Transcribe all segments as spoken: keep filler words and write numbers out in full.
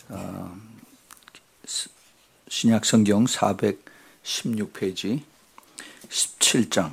어, 신약 성경 사백십육 페이지 십칠 장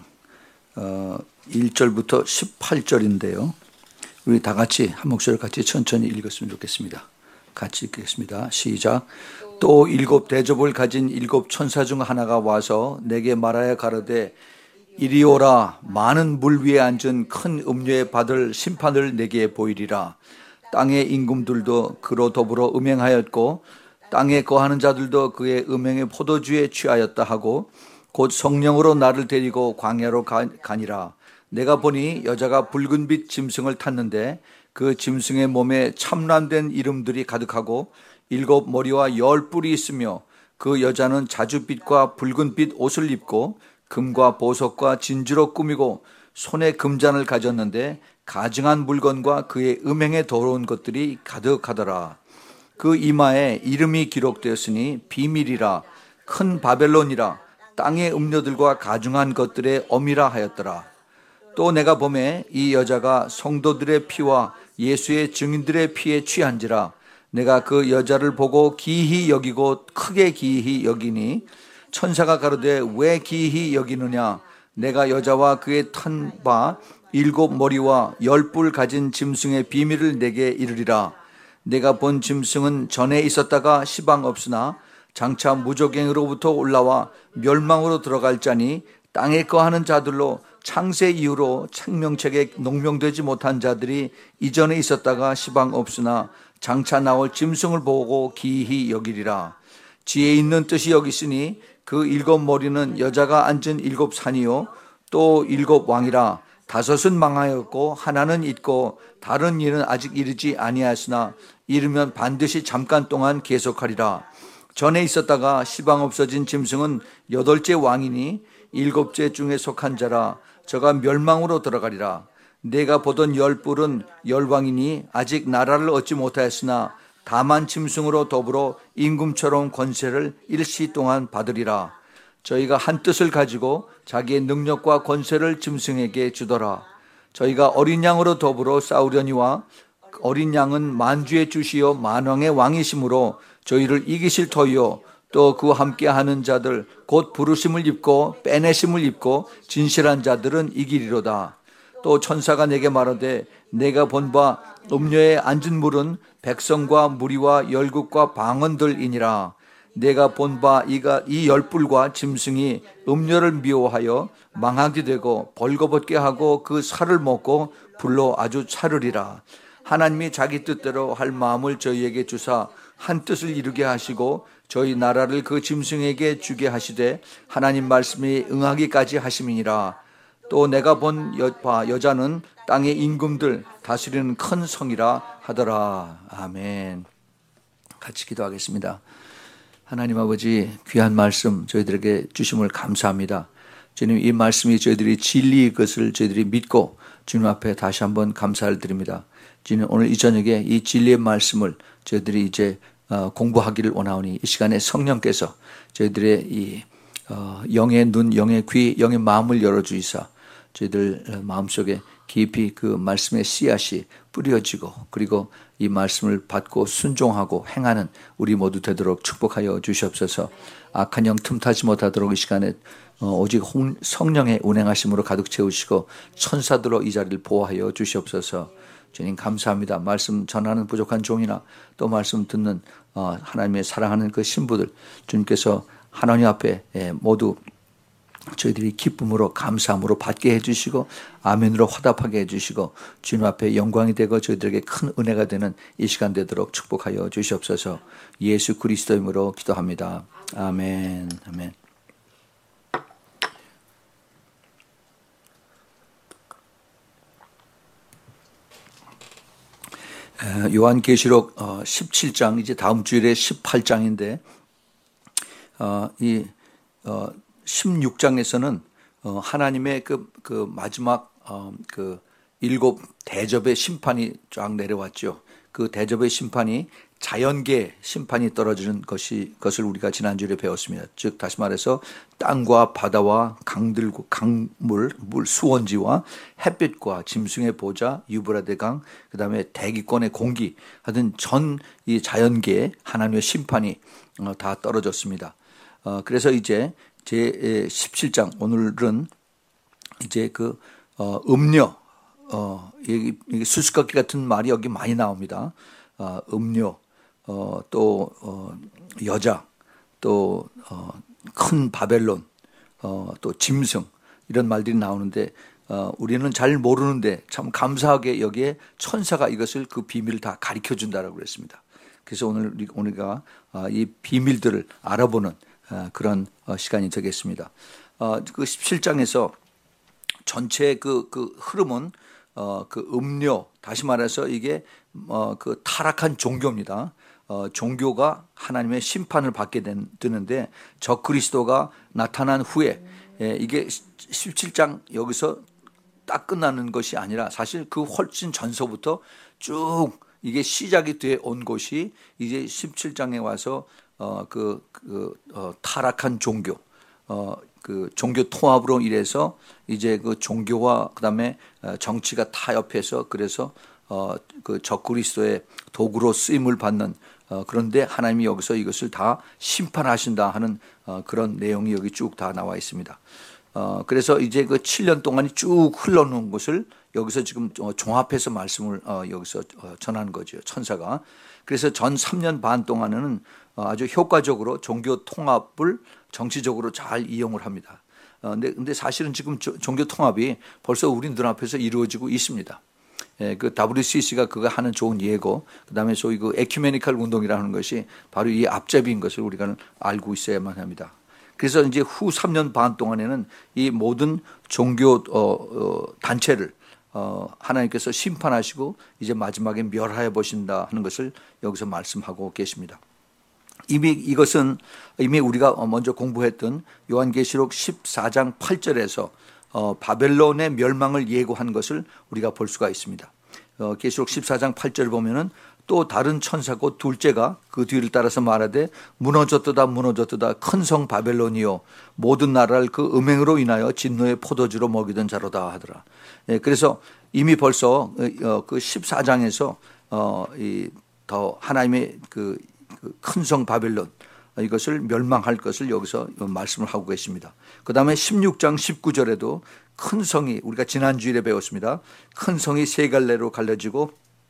어, 일 절부터 십팔 절인데요. 우리 다 같이 한 목소리로 같이 천천히 읽었으면 좋겠습니다. 같이 읽겠습니다. 시작. 또 일곱 대접을 가진 일곱 천사 중 하나가 와서 내게 말하여 가로되 이리 오라. 많은 물 위에 앉은 큰 음료에 받을 심판을 내게 보이리라. 땅의 임금들도 그로 더불어 음행하였고 땅에 거하는 자들도 그의 음행의 포도주에 취하였다 하고 곧 성령으로 나를 데리고 광야로 가니라. 내가 보니 여자가 붉은빛 짐승을 탔는데 그 짐승의 몸에 참란된 이름들이 가득하고 일곱 머리와 열 뿔이 있으며 그 여자는 자줏빛과 붉은빛 옷을 입고 금과 보석과 진주로 꾸미고 손에 금잔을 가졌는데 가증한 물건과 그의 음행에 더러운 것들이 가득하더라. 그 이마에 이름이 기록되었으니 비밀이라 큰 바벨론이라 땅의 음료들과 가증한 것들의 어미라 하였더라. 또 내가 보매 이 여자가 성도들의 피와 예수의 증인들의 피에 취한지라. 내가 그 여자를 보고 기이히 여기고 크게 기이히 여기니 천사가 가로되 왜 기이히 여기느냐. 내가 여자와 그의 탄 바 일곱 머리와 열 뿔 가진 짐승의 비밀을 내게 이르리라. 내가 본 짐승은 전에 있었다가 시방 없으나 장차 무적행으로부터 올라와 멸망으로 들어갈 자니 땅에 거하는 자들로 창세 이후로 생명책에 농명되지 못한 자들이 이전에 있었다가 시방 없으나 장차 나올 짐승을 보고 기이히 여기리라. 지혜 있는 뜻이 여기 있으니 그 일곱 머리는 여자가 앉은 일곱 산이요 또 일곱 왕이라. 다섯은 망하였고 하나는 있고 다른 이는 아직 이르지 아니하였으나 이르면 반드시 잠깐 동안 계속하리라. 전에 있었다가 시방 없어진 짐승은 여덟째 왕이니 일곱째 중에 속한 자라. 저가 멸망으로 들어가리라. 내가 보던 열 뿔은 열 왕이니 아직 나라를 얻지 못하였으나 다만 짐승으로 더불어 임금처럼 권세를 일시 동안 받으리라. 저희가 한 뜻을 가지고 자기의 능력과 권세를 짐승에게 주더라. 저희가 어린 양으로 더불어 싸우려니와 어린 양은 만주의 주시요 만왕의 왕이시므로 저희를 이기실 터이요 또 그와 함께하는 자들 곧 부르심을 입고 빼내심을 입고 진실한 자들은 이기리로다. 또 천사가 내게 말하되 내가 본 바 음료에 앉은 물은 백성과 무리와 열국과 방언들이니라. 내가 본 바 이가 이 열뿔과 짐승이 음료를 미워하여 망하게 되고 벌거벗게 하고 그 살을 먹고 불로 아주 차르리라. 하나님이 자기 뜻대로 할 마음을 저희에게 주사 한 뜻을 이루게 하시고 저희 나라를 그 짐승에게 주게 하시되 하나님 말씀이 응하기까지 하심이니라. 또 내가 본 여, 봐, 여자는 땅의 임금들 다스리는 큰 성이라 하더라. 아멘. 같이 기도하겠습니다. 하나님 아버지, 귀한 말씀 저희들에게 주심을 감사합니다. 주님, 이 말씀이 저희들이 진리의 것을 저희들이 믿고 주님 앞에 다시 한번 감사를 드립니다. 주님, 오늘 이 저녁에 이 진리의 말씀을 저희들이 이제 공부하기를 원하오니 이 시간에 성령께서 저희들의 이 영의 눈, 영의 귀, 영의 마음을 열어주이사 저희들 마음속에 깊이 그 말씀의 씨앗이 뿌려지고 그리고 이 말씀을 받고 순종하고 행하는 우리 모두 되도록 축복하여 주시옵소서. 악한 영 틈타지 못하도록 이 시간에 오직 성령의 운행하심으로 가득 채우시고 천사들로 이 자리를 보호하여 주시옵소서. 주님 감사합니다. 말씀 전하는 부족한 종이나 또 말씀 듣는 하나님의 사랑하는 그 신부들 주님께서 하나님 앞에 모두 저희들이 기쁨으로 감사함으로 받게 해주시고 아멘으로 화답하게 해주시고 주님 앞에 영광이 되고 저희들에게 큰 은혜가 되는 이 시간 되도록 축복하여 주시옵소서. 예수 그리스도 이름으로 기도합니다. 아멘. 아멘. 요한계시록 십칠 장 이제 다음 주일에 십팔 장인데 이 십육 장에서는 하나님의 그, 그 마지막 그 일곱 대접의 심판이 쫙 내려왔죠. 그 대접의 심판이 자연계 심판이 떨어지는 것이 것을 우리가 지난주에 배웠습니다. 즉 다시 말해서 땅과 바다와 강들, 강물, 물 수원지와 햇빛과 짐승의 보좌, 유브라데 강, 그다음에 대기권의 공기 하여튼 전 이 자연계에 하나님의 심판이 다 떨어졌습니다. 그래서 이제 제 십칠 장 오늘은 이제 그 음료, 어, 이게 수수께끼 같은 말이 여기 많이 나옵니다. 음료, 어, 또 어, 여자, 또 큰 어, 바벨론, 어, 또 짐승 이런 말들이 나오는데 어, 우리는 잘 모르는데 참 감사하게 여기에 천사가 이것을 그 비밀을 다 가르쳐 준다라고 그랬습니다. 그래서 오늘 우리가 이 비밀들을 알아보는 그런 시간이 되겠습니다. 그 십칠 장에서 전체 그, 그 흐름은 어, 그 음료, 다시 말해서 이게 어, 그 타락한 종교입니다. 어, 종교가 하나님의 심판을 받게 된, 되는데 적그리스도가 나타난 후에 예, 이게 십칠 장 여기서 딱 끝나는 것이 아니라 사실 그 훨씬 전서부터 쭉 이게 시작이 돼 온 것이 이제 십칠 장에 와서 어, 그, 그 어, 타락한 종교, 어, 그 종교 통합으로 인해서 이제 그 종교와 그다음에 정치가 타협해서 그래서 어, 그 적그리스도의 도구로 쓰임을 받는 어, 그런데 하나님이 여기서 이것을 다 심판하신다 하는 어, 그런 내용이 여기 쭉 다 나와 있습니다. 어, 그래서 이제 그 칠 년 동안이 쭉 흘러놓은 것을 여기서 지금 종합해서 말씀을 어, 여기서 어, 전하는 거죠. 천사가. 그래서 전 삼 년 반 동안은 어, 아주 효과적으로 종교 통합을 정치적으로 잘 이용을 합니다. 어, 근데, 근데 사실은 지금 조, 종교 통합이 벌써 우리 눈앞에서 이루어지고 있습니다. 예, 그 더블유씨씨가 그거 하는 좋은 예고, 그 다음에 소위 그 에큐메니컬 운동이라는 것이 바로 이 앞잡이인 것을 우리가 알고 있어야만 합니다. 그래서 이제 후 삼 년 반 동안에는 이 모든 종교 어, 어, 단체를 어, 하나님께서 심판하시고 이제 마지막에 멸하여 보신다 하는 것을 여기서 말씀하고 계십니다. 이미 이것은 이미 우리가 먼저 공부했던 요한계시록 십사 장 팔 절에서 어, 바벨론의 멸망을 예고한 것을 우리가 볼 수가 있습니다. 어, 계시록 십사 장 팔 절 보면은 또 다른 천사 곧 둘째가 그 뒤를 따라서 말하되 무너졌도다 무너졌도다 큰 성 바벨론이요 모든 나라를 그 음행으로 인하여 진노의 포도주로 먹이던 자로다 하더라. 예, 그래서 이미 벌써 어, 그 십사 장에서 어, 이 더 하나님의 그 큰 성 바벨론 이것을 멸망할 것을 여기서 말씀을 하고 계십니다. 그 다음에 십육 장 십구 절에도 큰 성이 우리가 지난주일에 배웠습니다. 큰 성이 세 갈래로 갈려지고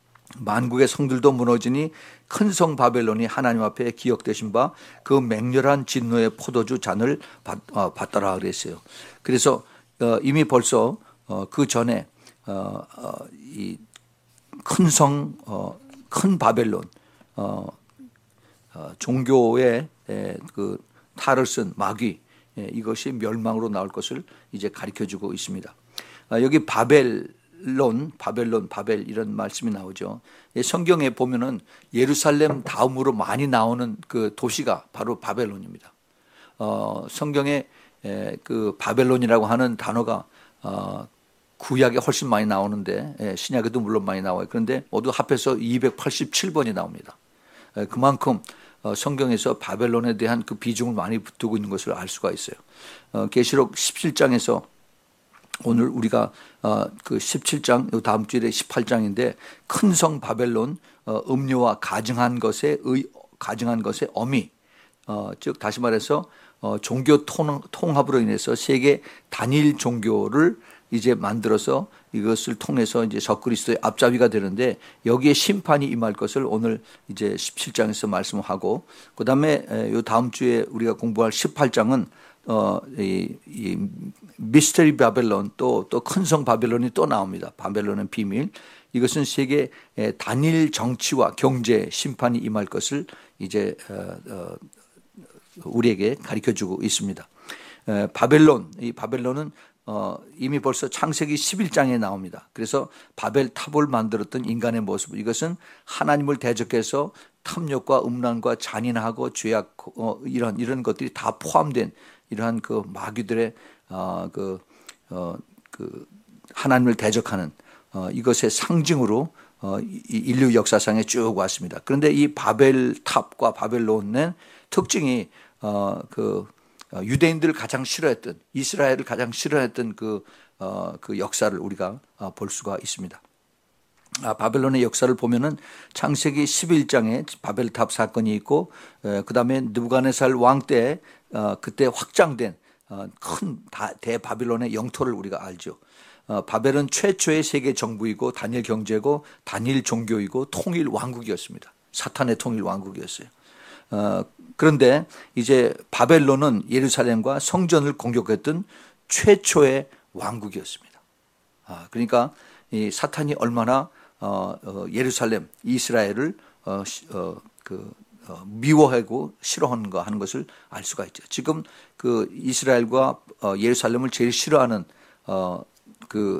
만국의 성들도 무너지니 큰 성 바벨론이 하나님 앞에 기억되신 바 그 맹렬한 진노의 포도주 잔을 받, 어, 받더라 그랬어요. 그래서 어, 이미 벌써 어, 그 전에 어, 어, 이 큰 성, 어, 큰 바벨론 어, 어, 종교의 에, 그 탈을 쓴 마귀 에, 이것이 멸망으로 나올 것을 이제 가르쳐주고 있습니다. 아, 여기 바벨론, 바벨론, 바벨 이런 말씀이 나오죠. 예, 성경에 보면은 예루살렘 다음으로 많이 나오는 그 도시가 바로 바벨론입니다. 어, 성경에 에, 그 바벨론이라고 하는 단어가 어, 구약에 훨씬 많이 나오는데 예, 신약에도 물론 많이 나와요. 그런데 모두 합해서 이백팔십칠 번이 나옵니다. 예, 그만큼 성경에서 바벨론에 대한 그 비중을 많이 두고 있는 것을 알 수가 있어요. 어, 계시록 십칠 장에서 오늘 우리가 어, 그 십칠 장 다음 주에 십팔 장인데 큰 성 바벨론 어, 음료와 가증한 것의 의, 가증한 것의 어미 어, 즉 다시 말해서 어, 종교 통, 통합으로 인해서 세계 단일 종교를 이제 만들어서 이것을 통해서 이제 적그리스도의 앞잡이가 되는데 여기에 심판이 임할 것을 오늘 이제 십칠 장에서 말씀하고 그 다음에 요 다음 주에 우리가 공부할 십팔 장은 어, 이, 이 미스터리 바벨론 또 또 큰 성 바벨론이 또 나옵니다. 바벨론은 비밀. 이것은 세계 단일 정치와 경제 심판이 임할 것을 이제 어, 어, 우리에게 가르쳐주고 있습니다. 에, 바벨론, 이 바벨론은 어, 이미 벌써 창세기 십일 장에 나옵니다. 그래서 바벨 탑을 만들었던 인간의 모습, 이것은 하나님을 대적해서 탐욕과 음란과 잔인하고 죄악 어, 이런 이런 것들이 다 포함된 이러한 그 마귀들의 어, 그, 어, 그 하나님을 대적하는 어, 이것의 상징으로 어, 인류 역사상에 쭉 왔습니다. 그런데 이 바벨탑과 바벨론의 특징이 어, 그 유대인들을 가장 싫어했던, 이스라엘을 가장 싫어했던 그, 어, 그 역사를 우리가 볼 수가 있습니다. 아, 바벨론의 역사를 보면은 창세기 십일 장에 바벨탑 사건이 있고, 그 다음에 느부갓네살 왕 때 어, 그때 확장된 어, 큰 대바벨론의 영토를 우리가 알죠. 어, 바벨은 최초의 세계 정부이고 단일 경제고 단일 종교이고 통일 왕국이었습니다. 사탄의 통일 왕국이었어요. 어, 그런데 이제 바벨론은 예루살렘과 성전을 공격했던 최초의 왕국이었습니다. 아, 그러니까 이 사탄이 얼마나 어, 어, 예루살렘, 이스라엘을 어, 어, 그, 어, 미워하고 싫어하는가 하는 것을 알 수가 있죠. 지금 그 이스라엘과 어, 예루살렘을 제일 싫어하는 어, 그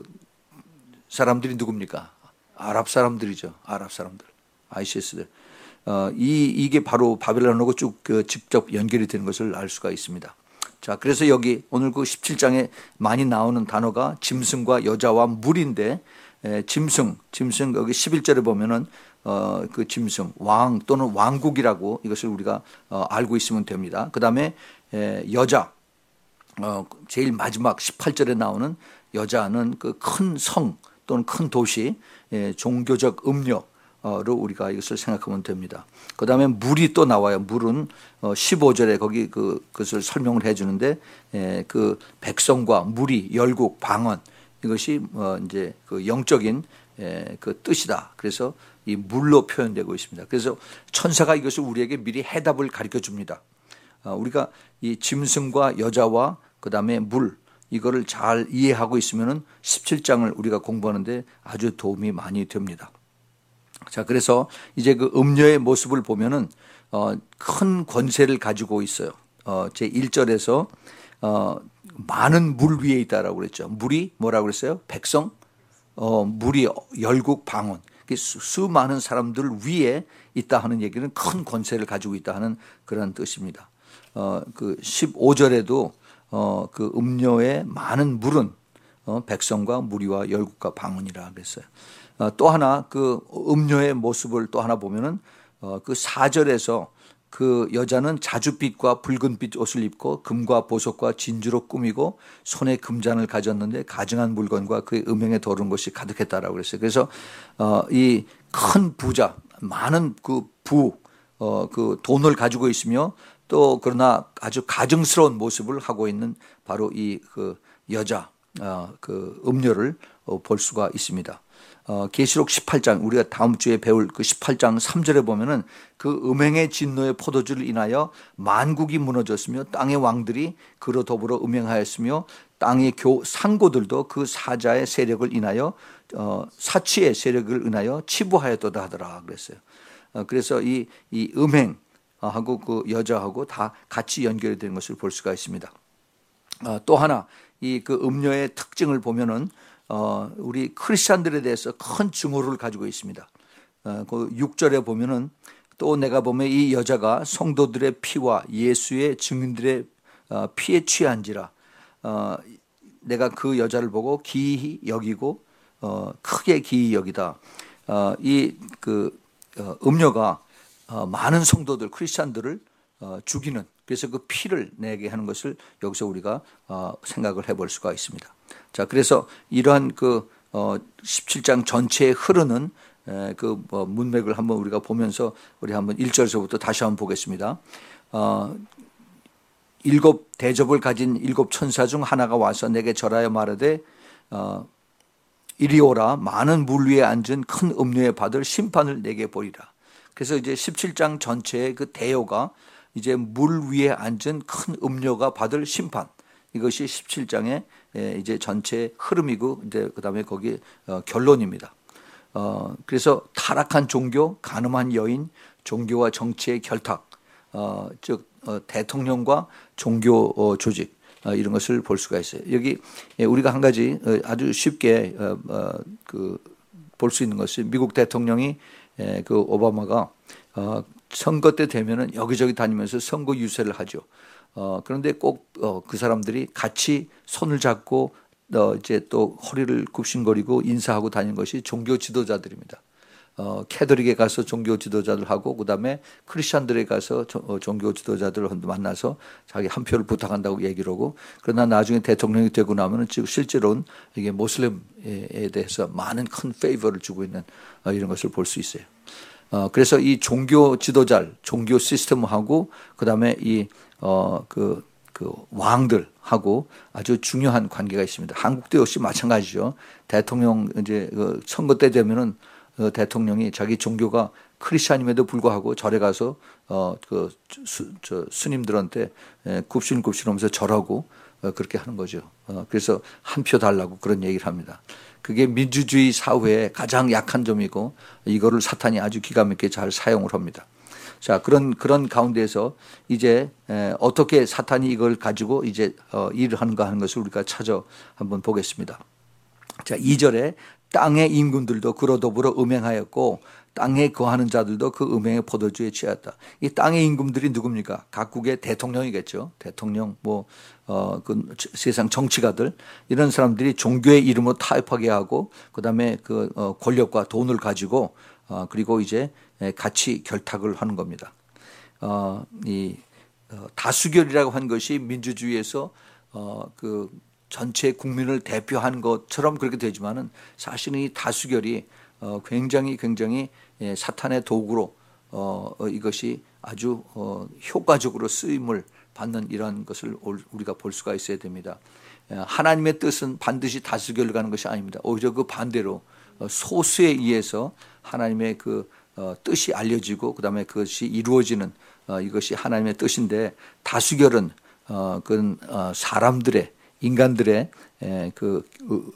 사람들이 누굽니까? 아랍 사람들이죠. 아랍 사람들, 아이시스들. 어, 이 이게 바로 바벨론하고 쭉 그 직접 연결이 되는 것을 알 수가 있습니다. 자, 그래서 여기 오늘 그 십칠 장에 많이 나오는 단어가 짐승과 여자와 물인데, 에, 짐승, 짐승 여기 십일 절에 보면은 어, 그 짐승, 왕 또는 왕국이라고 이것을 우리가 어, 알고 있으면 됩니다. 그 다음에 여자, 어, 제일 마지막 십팔 절에 나오는 여자는 그 큰 성 또는 큰 도시, 에, 종교적 음료. 로 우리가 이것을 생각하면 됩니다. 그 다음에 물이 또 나와요. 물은 십오 절에 거기 그, 그것을 설명을 해 주는데, 그 백성과 물이 열국, 방언, 이것이 이제 그 영적인 그 뜻이다. 그래서 이 물로 표현되고 있습니다. 그래서 천사가 이것을 우리에게 미리 해답을 가르쳐 줍니다. 우리가 이 짐승과 여자와 그 다음에 물, 이거를 잘 이해하고 있으면은 십칠 장을 우리가 공부하는데 아주 도움이 많이 됩니다. 자, 그래서 이제 그 음녀의 모습을 보면은 어, 큰 권세를 가지고 있어요. 어, 제 일 절에서 어, 많은 물 위에 있다라고 그랬죠. 물이 뭐라고 그랬어요? 백성, 어, 물이 열국 방언. 수, 수많은 사람들 위에 있다 하는 얘기는 큰 권세를 가지고 있다 하는 그런 뜻입니다. 어, 그 십오 절에도 어, 그 음녀의 많은 물은 어, 백성과 무리와 열국과 방언이라 그랬어요. 어, 또 하나 그 음녀의 모습을 또 하나 보면은 어, 그 사 절에서 그 여자는 자줏빛과 붉은빛 옷을 입고 금과 보석과 진주로 꾸미고 손에 금잔을 가졌는데 가증한 물건과 그의 음행에 더러운 것이 가득했다라고 그랬어요. 그래서 어, 이 큰 부자, 많은 그 부, 어, 그 돈을 가지고 있으며 또 그러나 아주 가증스러운 모습을 하고 있는 바로 이 그 여자, 어, 그 음녀를 어, 볼 수가 있습니다. 어, 계시록 십팔 장, 우리가 다음 주에 배울 그 십팔 장 삼 절에 보면은 그 음행의 진노의 포도주를 인하여 만국이 무너졌으며 땅의 왕들이 그로 더불어 음행하였으며 땅의 교, 상고들도 그 사자의 세력을 인하여 어, 사치의 세력을 인하여 치부하였도다 하더라 그랬어요. 어, 그래서 이, 이 음행하고 그 여자하고 다 같이 연결이 되는 것을 볼 수가 있습니다. 어, 또 하나 이 그 음녀의 특징을 보면은 어, 우리 크리스찬들에 대해서 큰 증오를 가지고 있습니다. 어, 그 육 절에 보면은 또 내가 보면 이 여자가 성도들의 피와 예수의 증인들의 어, 피에 취한지라 어, 내가 그 여자를 보고 기이 여기고 어, 크게 기이 여기다. 어, 이 그 어, 음녀가 어, 많은 성도들 크리스찬들을 어, 죽이는, 그래서 그 피를 내게 하는 것을 여기서 우리가 어, 생각을 해볼 수가 있습니다. 자, 그래서 이러한 그 어, 십칠 장 전체에 흐르는 에, 그 뭐 문맥을 한번 우리가 보면서 우리 한번 일 절에서부터 다시 한번 보겠습니다. 어, 일곱 대접을 가진 일곱 천사 중 하나가 와서 내게 절하여 말하되 어, 이리 오라, 많은 물 위에 앉은 큰 음료에 받을 심판을 내게 보리라. 그래서 이제 십칠 장 전체의 그 대요가 이제 물 위에 앉은 큰 음료가 받을 심판, 이것이 십칠 장의 이제 전체 흐름이고 이제 그다음에 거기 어, 결론입니다. 어, 그래서 타락한 종교, 간음한 여인, 종교와 정치의 결탁, 어, 즉 어, 대통령과 종교 어, 조직 어, 이런 것을 볼 수가 있어요. 여기 우리가 한 가지 어, 아주 쉽게 어, 어, 그 볼 수 있는 것이 미국 대통령이 에, 그 오바마가 어, 선거 때 되면은 여기저기 다니면서 선거 유세를 하죠. 어, 그런데 꼭 어, 그 사람들이 같이 손을 잡고 어, 이제 또 허리를 굽신거리고 인사하고 다니는 것이 종교 지도자들입니다. 어, 캐톨릭에 가서 종교 지도자들 하고 그다음에 크리스천들에 가서 조, 어, 종교 지도자들 만나서 자기 한 표를 부탁한다고 얘기를 하고 그러나 나중에 대통령이 되고 나면은 지금 실제로는 이게 모슬림에 대해서 많은 큰 페이버를 주고 있는 어, 이런 것을 볼 수 있어요. 어, 그래서 이 종교 지도자, 종교 시스템하고 그다음에 이 어, 그 그 왕들하고 아주 중요한 관계가 있습니다. 한국도 역시 마찬가지죠. 대통령 이제 그 선거 때 되면은 어, 대통령이 자기 종교가 크리스천임에도 불구하고 절에 가서 어, 그 수, 저 스님들한테 에, 굽신굽신하면서 절하고 어, 그렇게 하는 거죠. 어, 그래서 한 표 달라고 그런 얘기를 합니다. 그게 민주주의 사회의 가장 약한 점이고 이거를 사탄이 아주 기가 막히게 잘 사용을 합니다. 자, 그런, 그런 가운데에서 이제, 에, 어떻게 사탄이 이걸 가지고 이제, 어, 일을 하는가 하는 것을 우리가 찾아 한번 보겠습니다. 자, 이 절에 땅의 임금들도 그로 더불어 음행하였고 땅에 거하는 자들도 그 음행의 포도주에 취하였다. 이 땅의 임금들이 누굽니까? 각국의 대통령이겠죠. 대통령, 뭐, 어, 그 세상 정치가들 이런 사람들이 종교의 이름으로 타협하게 하고 그 다음에 그 어, 권력과 돈을 가지고 어, 그리고 이제 같이 결탁을 하는 겁니다. 어, 이 어, 다수결이라고 한 것이 민주주의에서 어, 그 전체 국민을 대표한 것처럼 그렇게 되지만은 사실은 이 다수결이 어, 굉장히 굉장히 예, 사탄의 도구로 어, 어, 이것이 아주 어, 효과적으로 쓰임을 받는 이런 것을 우리가 볼 수가 있어야 됩니다. 하나님의 뜻은 반드시 다수결로 가는 것이 아닙니다. 오히려 그 반대로 소수에 의해서 하나님의 그 뜻이 알려지고 그다음에 그것이 이루어지는 이것이 하나님의 뜻인데 다수결은 그건 사람들의 인간들의 그,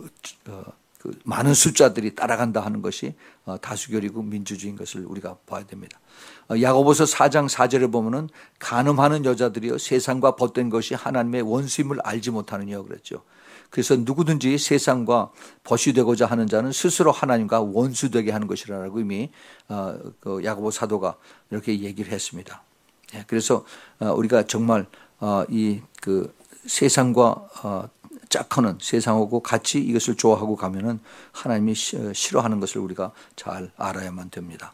그 많은 숫자들이 따라간다 하는 것이 다수결이고 민주주의인 것을 우리가 봐야 됩니다. 야고보서 사 장 사 절에 보면은 간음하는 여자들이요 세상과 벗된 것이 하나님의 원수임을 알지 못하느니요 그랬죠. 그래서 누구든지 세상과 벗이 되고자 하는 자는 스스로 하나님과 원수되게 하는 것이라고 이미 야고보 사도가 이렇게 얘기를 했습니다. 그래서 우리가 정말 이 그 세상과 짝하는 세상하고 같이 이것을 좋아하고 가면은 하나님이 싫어하는 것을 우리가 잘 알아야만 됩니다.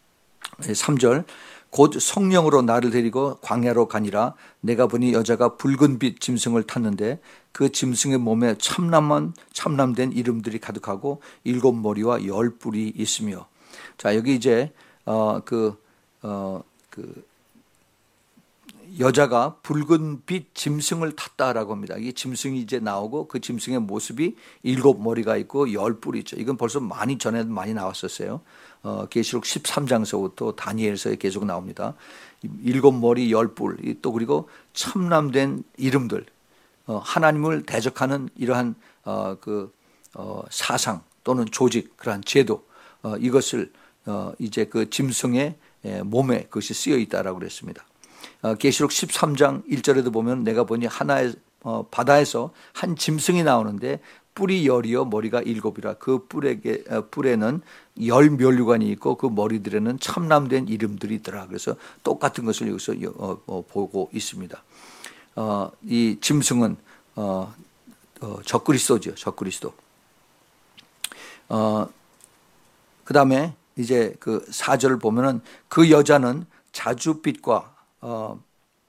삼 절 곧 성령으로 나를 데리고 광야로 가니라 내가 보니 여자가 붉은 빛 짐승을 탔는데 그 짐승의 몸에 참남한 참남된 이름들이 가득하고 일곱 머리와 열 뿔이 있으며 자 여기 이제 어 그 어 그 여자가 붉은 빛 짐승을 탔다라고 합니다. 이 짐승이 이제 나오고 그 짐승의 모습이 일곱 머리가 있고 열 뿔이 있죠. 이건 벌써 많이 전에 많이 나왔었어요. 어, 계시록 십삼 장서부터 다니엘서에 계속 나옵니다. 일곱 머리 열 뿔, 또 그리고 참남된 이름들, 어, 하나님을 대적하는 이러한 어, 그 어, 사상 또는 조직, 그러한 제도, 어, 이것을 어, 이제 그 짐승의 몸에 그것이 쓰여 있다라고 그랬습니다. 계시록 십삼 장 일 절에도 보면 내가 보니 하나의 어, 바다에서 한 짐승이 나오는데 뿔이 열이요 머리가 일곱이라 그 뿔에게 어, 뿔에는 열 멸류관이 있고 그 머리들에는 참남된 이름들이 있더라. 그래서 똑같은 것을 여기서 어, 어, 보고 있습니다. 어, 이 짐승은 어, 어, 적그리스도죠. 적그리스도. 어, 그 다음에 이제 그 사 절을 보면은 그 여자는 자줏빛과 어,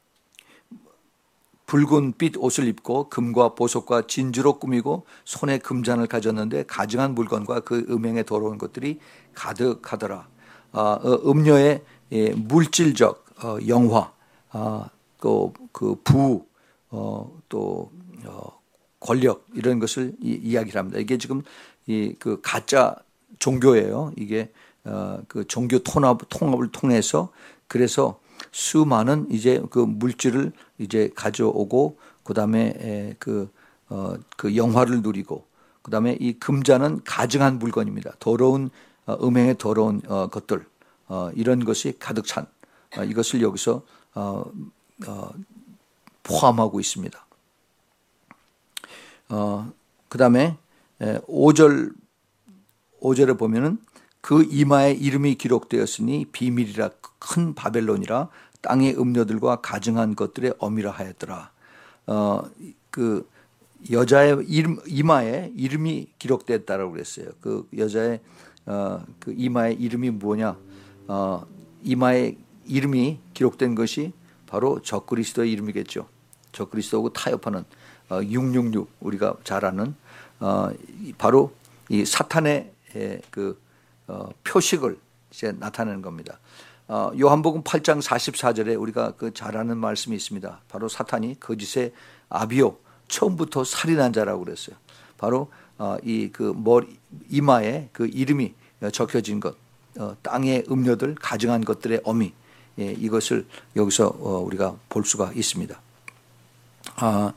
붉은 빛 옷을 입고 금과 보석과 진주로 꾸미고 손에 금잔을 가졌는데 가증한 물건과 그 음행에 더러운 것들이 가득하더라. 어, 음녀의 예, 물질적 어, 영화, 어, 또 그 부, 어, 또 어, 권력 이런 것을 이, 이야기를 합니다. 이게 지금 이 그 가짜 종교예요. 이게 어, 그 종교 통합 통합을 통해서 그래서 수많은 이제 그 물질을 이제 가져오고 그다음에 그, 어, 그 영화를 누리고 그다음에 이 금자는 가증한 물건입니다. 더러운 어, 음행의 더러운 어, 것들 어, 이런 것이 가득 찬 어, 이것을 여기서 어, 어, 포함하고 있습니다. 어, 그다음에 오 절 오 절에 보면은 그 이마에 이름이 기록되었으니 비밀이라 큰 바벨론이라 땅의 음녀들과 가증한 것들의 어미라 하였더라. 어, 그 여자의 이름, 이마에 이름이 기록됐다라고 그랬어요. 그 여자의 어, 그 이마의 이름이 뭐냐? 어, 이마의 이름이 기록된 것이 바로 적그리스도의 이름이겠죠. 적그리스도하고 타협하는 어, 육육육 우리가 잘 아는 어, 바로 이 사탄의 에, 그 어, 표식을 이제 나타내는 겁니다. 어, 요한복음 팔 장 사십사 절에 우리가 그 잘 아는 말씀이 있습니다. 바로 사탄이 거짓의 아비요 처음부터 살인한 자라고 그랬어요. 바로 어, 이 그 머리 이마에 그 이름이 적혀진 것, 어, 땅의 음료들 가증한 것들의 어미, 예, 이것을 여기서 어, 우리가 볼 수가 있습니다. 아,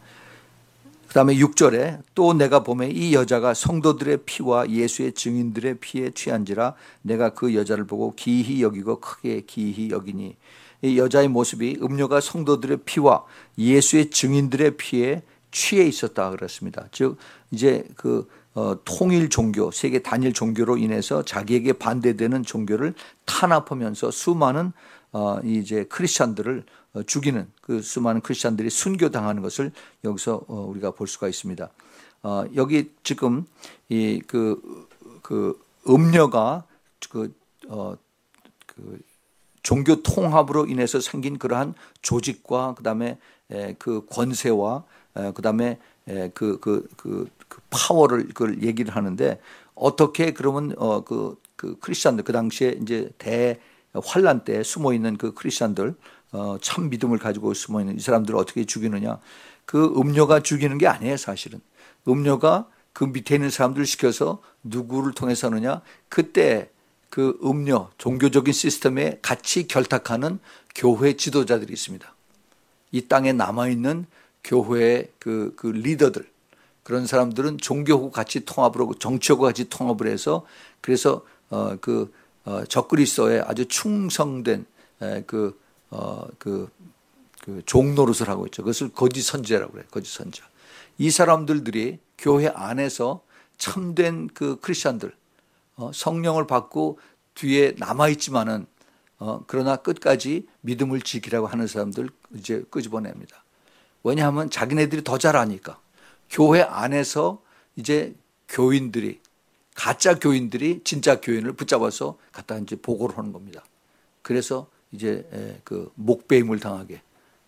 그 다음에 육 절에 또 내가 보매 이 여자가 성도들의 피와 예수의 증인들의 피에 취한지라 내가 그 여자를 보고 기이히 여기고 크게 기이히 여기니, 이 여자의 모습이 음료가 성도들의 피와 예수의 증인들의 피에 취해 있었다 그랬습니다. 즉 이제 그 어, 통일 종교, 세계 단일 종교로 인해서 자기에게 반대되는 종교를 탄압하면서 수많은 어, 이제 크리스천들을 어, 죽이는 그 수많은 크리스천들이 순교당하는 것을 여기서 어, 우리가 볼 수가 있습니다. 어, 여기 지금 이 그 그 음녀가 그, 어, 그 종교 통합으로 인해서 생긴 그러한 조직과 그다음에 에, 그 권세와 에, 그다음에 에, 그, 그, 그, 그 파워를 그걸 얘기를 하는데, 어떻게 그러면 어, 그, 그 크리스천들 그 당시에 이제 대 환란 때 숨어 있는 그 크리스천들, 어, 참 믿음을 가지고 숨어 있는 이 사람들을 어떻게 죽이느냐? 그 음료가 죽이는 게 아니에요, 사실은. 음료가 그 밑에 있는 사람들을 시켜서 누구를 통해서 하느냐? 그때 그 음료, 종교적인 시스템에 같이 결탁하는 교회 지도자들이 있습니다. 이 땅에 남아있는 교회의 그, 그 리더들, 그런 사람들은 종교하고 같이 통합을 하고 정치하고 같이 통합을 해서, 그래서 어, 그 어, 적그리스도에 아주 충성된 에, 그, 어, 그, 그 종노릇을 하고 있죠. 그것을 거짓 선지자라고 그래요. 거짓 선지자. 이 사람들들이 교회 안에서 참된 그 크리스천들, 어, 성령을 받고 뒤에 남아있지만은 어, 그러나 끝까지 믿음을 지키라고 하는 사람들 이제 끄집어냅니다. 왜냐하면 자기네들이 더 잘 아니까. 교회 안에서 이제 교인들이, 가짜 교인들이 진짜 교인을 붙잡아서 갖다 이제 보고를 하는 겁니다. 그래서 이제 그 목배임을 당하게,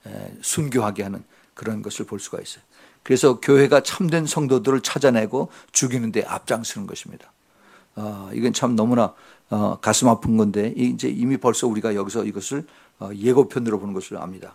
순교하게 하는 그런 것을 볼 수가 있어요. 그래서 교회가 참된 성도들을 찾아내고 죽이는 데 앞장서는 것입니다. 어, 이건 참 너무나 어, 가슴 아픈 건데, 이제 이미 벌써 우리가 여기서 이것을 어, 예고편으로 보는 것을 압니다.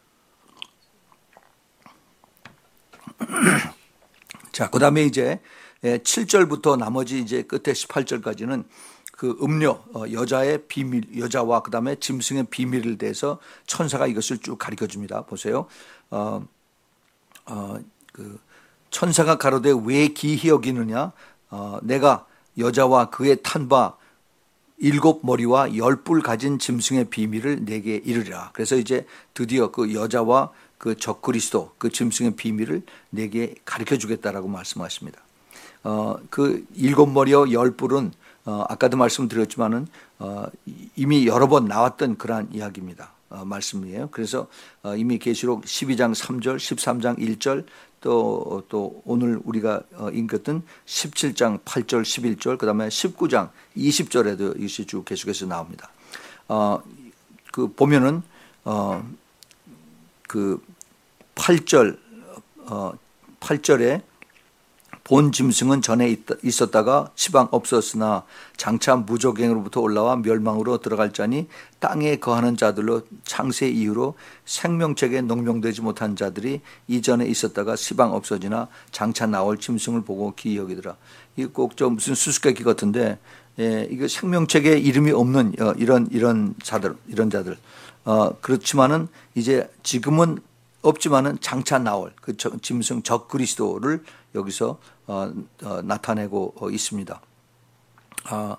자, 그 다음에 이제 칠 절부터 나머지 이제 끝에 십팔 절까지는 그 음료, 어, 여자의 비밀, 여자와 그 다음에 짐승의 비밀을 대해서 천사가 이것을 쭉 가르쳐 줍니다. 보세요. 어, 어, 그 천사가 가로되 왜 기히 여기느냐? 어, 내가 여자와 그의 탄바 일곱 머리와 열 뿔 가진 짐승의 비밀을 내게 이르리라. 그래서 이제 드디어 그 여자와 그 적그리스도 그 짐승의 비밀을 내게 가르쳐 주겠다라고 말씀하십니다. 어, 그 일곱 머리와 열 뿔은 어, 아까도 말씀드렸지만은 어, 이미 여러 번 나왔던 그러한 이야기입니다. 어, 말씀이에요. 그래서 어, 이미 계시록 십이 장 삼 절, 십삼 장 일 절, 또, 또 오늘 우리가 어, 읽었던 십칠 장 팔 절, 십일 절, 그 다음에 십구 장 이십 절에도 이것이 쭉 계속해서 나옵니다. 어, 그 보면은 어, 그 팔 절, 어, 팔 절에 본 짐승은 전에 있었다가 시방 없었으나 장차 무적행으로부터 올라와 멸망으로 들어갈 자니 땅에 거하는 자들로 창세 이후로 생명책에 농명되지 못한 자들이 이전에 있었다가 시방 없어지나 장차 나올 짐승을 보고 기이 여기더라. 이거 꼭 좀 무슨 수수께끼 같은데, 예, 이거 생명책에 이름이 없는 어, 이런 이런 자들 이런 자들. 어, 그렇지만은 이제 지금은 없지만은 장차 나올 그 짐승 적그리스도를 여기서 어, 어, 나타내고 어, 있습니다. 아,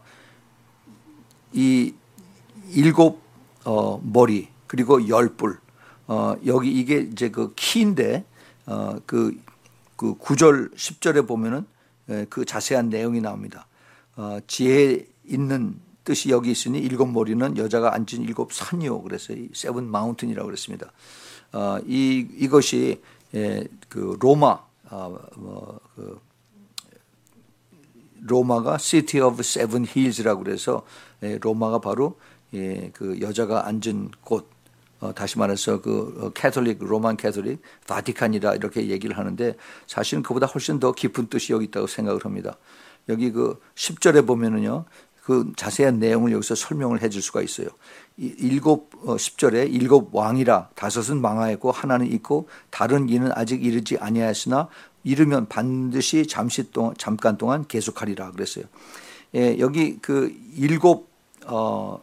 이 일곱 어, 머리 그리고 열 뿔, 어, 여기 이게 이제 그 키인데 어, 그, 그 구 절 십 절에 보면은 예, 그 자세한 내용이 나옵니다. 어, 지혜 있는 뜻이 여기 있으니 일곱 머리는 여자가 앉은 일곱 산이요. 그래서 이 세븐 마운틴이라고 그랬습니다. 어, 이 이것이 예, 그 로마 어, 뭐, 그 로마가 City of Seven Hills라고 그래서 예, 로마가 바로 예, 그 여자가 앉은 곳, 어, 다시 말해서 그 어, 캐톨릭, 로만 캐톨릭, 바티칸이라 이렇게 얘기를 하는데 사실은 그보다 훨씬 더 깊은 뜻이 여기 있다고 생각을 합니다. 여기 그 십 절에 보면은요, 그 자세한 내용을 여기서 설명을 해줄 수가 있어요. 이, 일곱 어, 십 절에 일곱 왕이라 다섯은 망하였고 하나는 있고 다른 이는 아직 이르지 아니하였으나 이르면 반드시 잠시 동안 잠깐 동안 계속하리라 그랬어요. 예, 여기 그 일곱 어,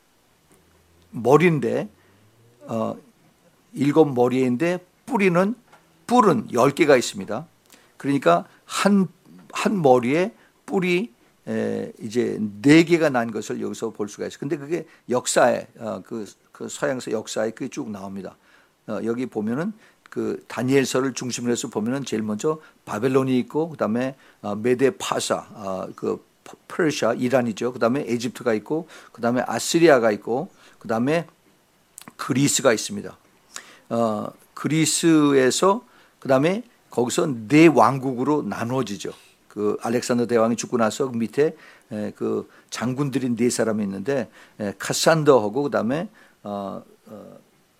머리인데 어, 일곱 머리인데 뿌리는 뿔은 열 개가 있습니다. 그러니까 한, 한 머리에 뿔이 에, 이제 네 개가 난 것을 여기서 볼 수가 있어요. 근데 그게 역사에 어, 그, 그 서양서 역사에 그게 쭉 나옵니다. 어, 여기 보면은 그 다니엘서를 중심으로 해서 보면은 제일 먼저 바벨론이 있고 그다음에 어, 메데 파사 어, 그 퍼시아 이란이죠. 그다음에 에집트가 있고 그다음에 아시리아가 있고 그다음에 그리스가 있습니다. 어, 그리스에서 그다음에 거기서 네 왕국으로 나누어지죠. 그 알렉산더 대왕이 죽고 나서 그 밑에 에, 그 장군들이 네 사람이 있는데 에, 카산더하고 그다음에 어, 어,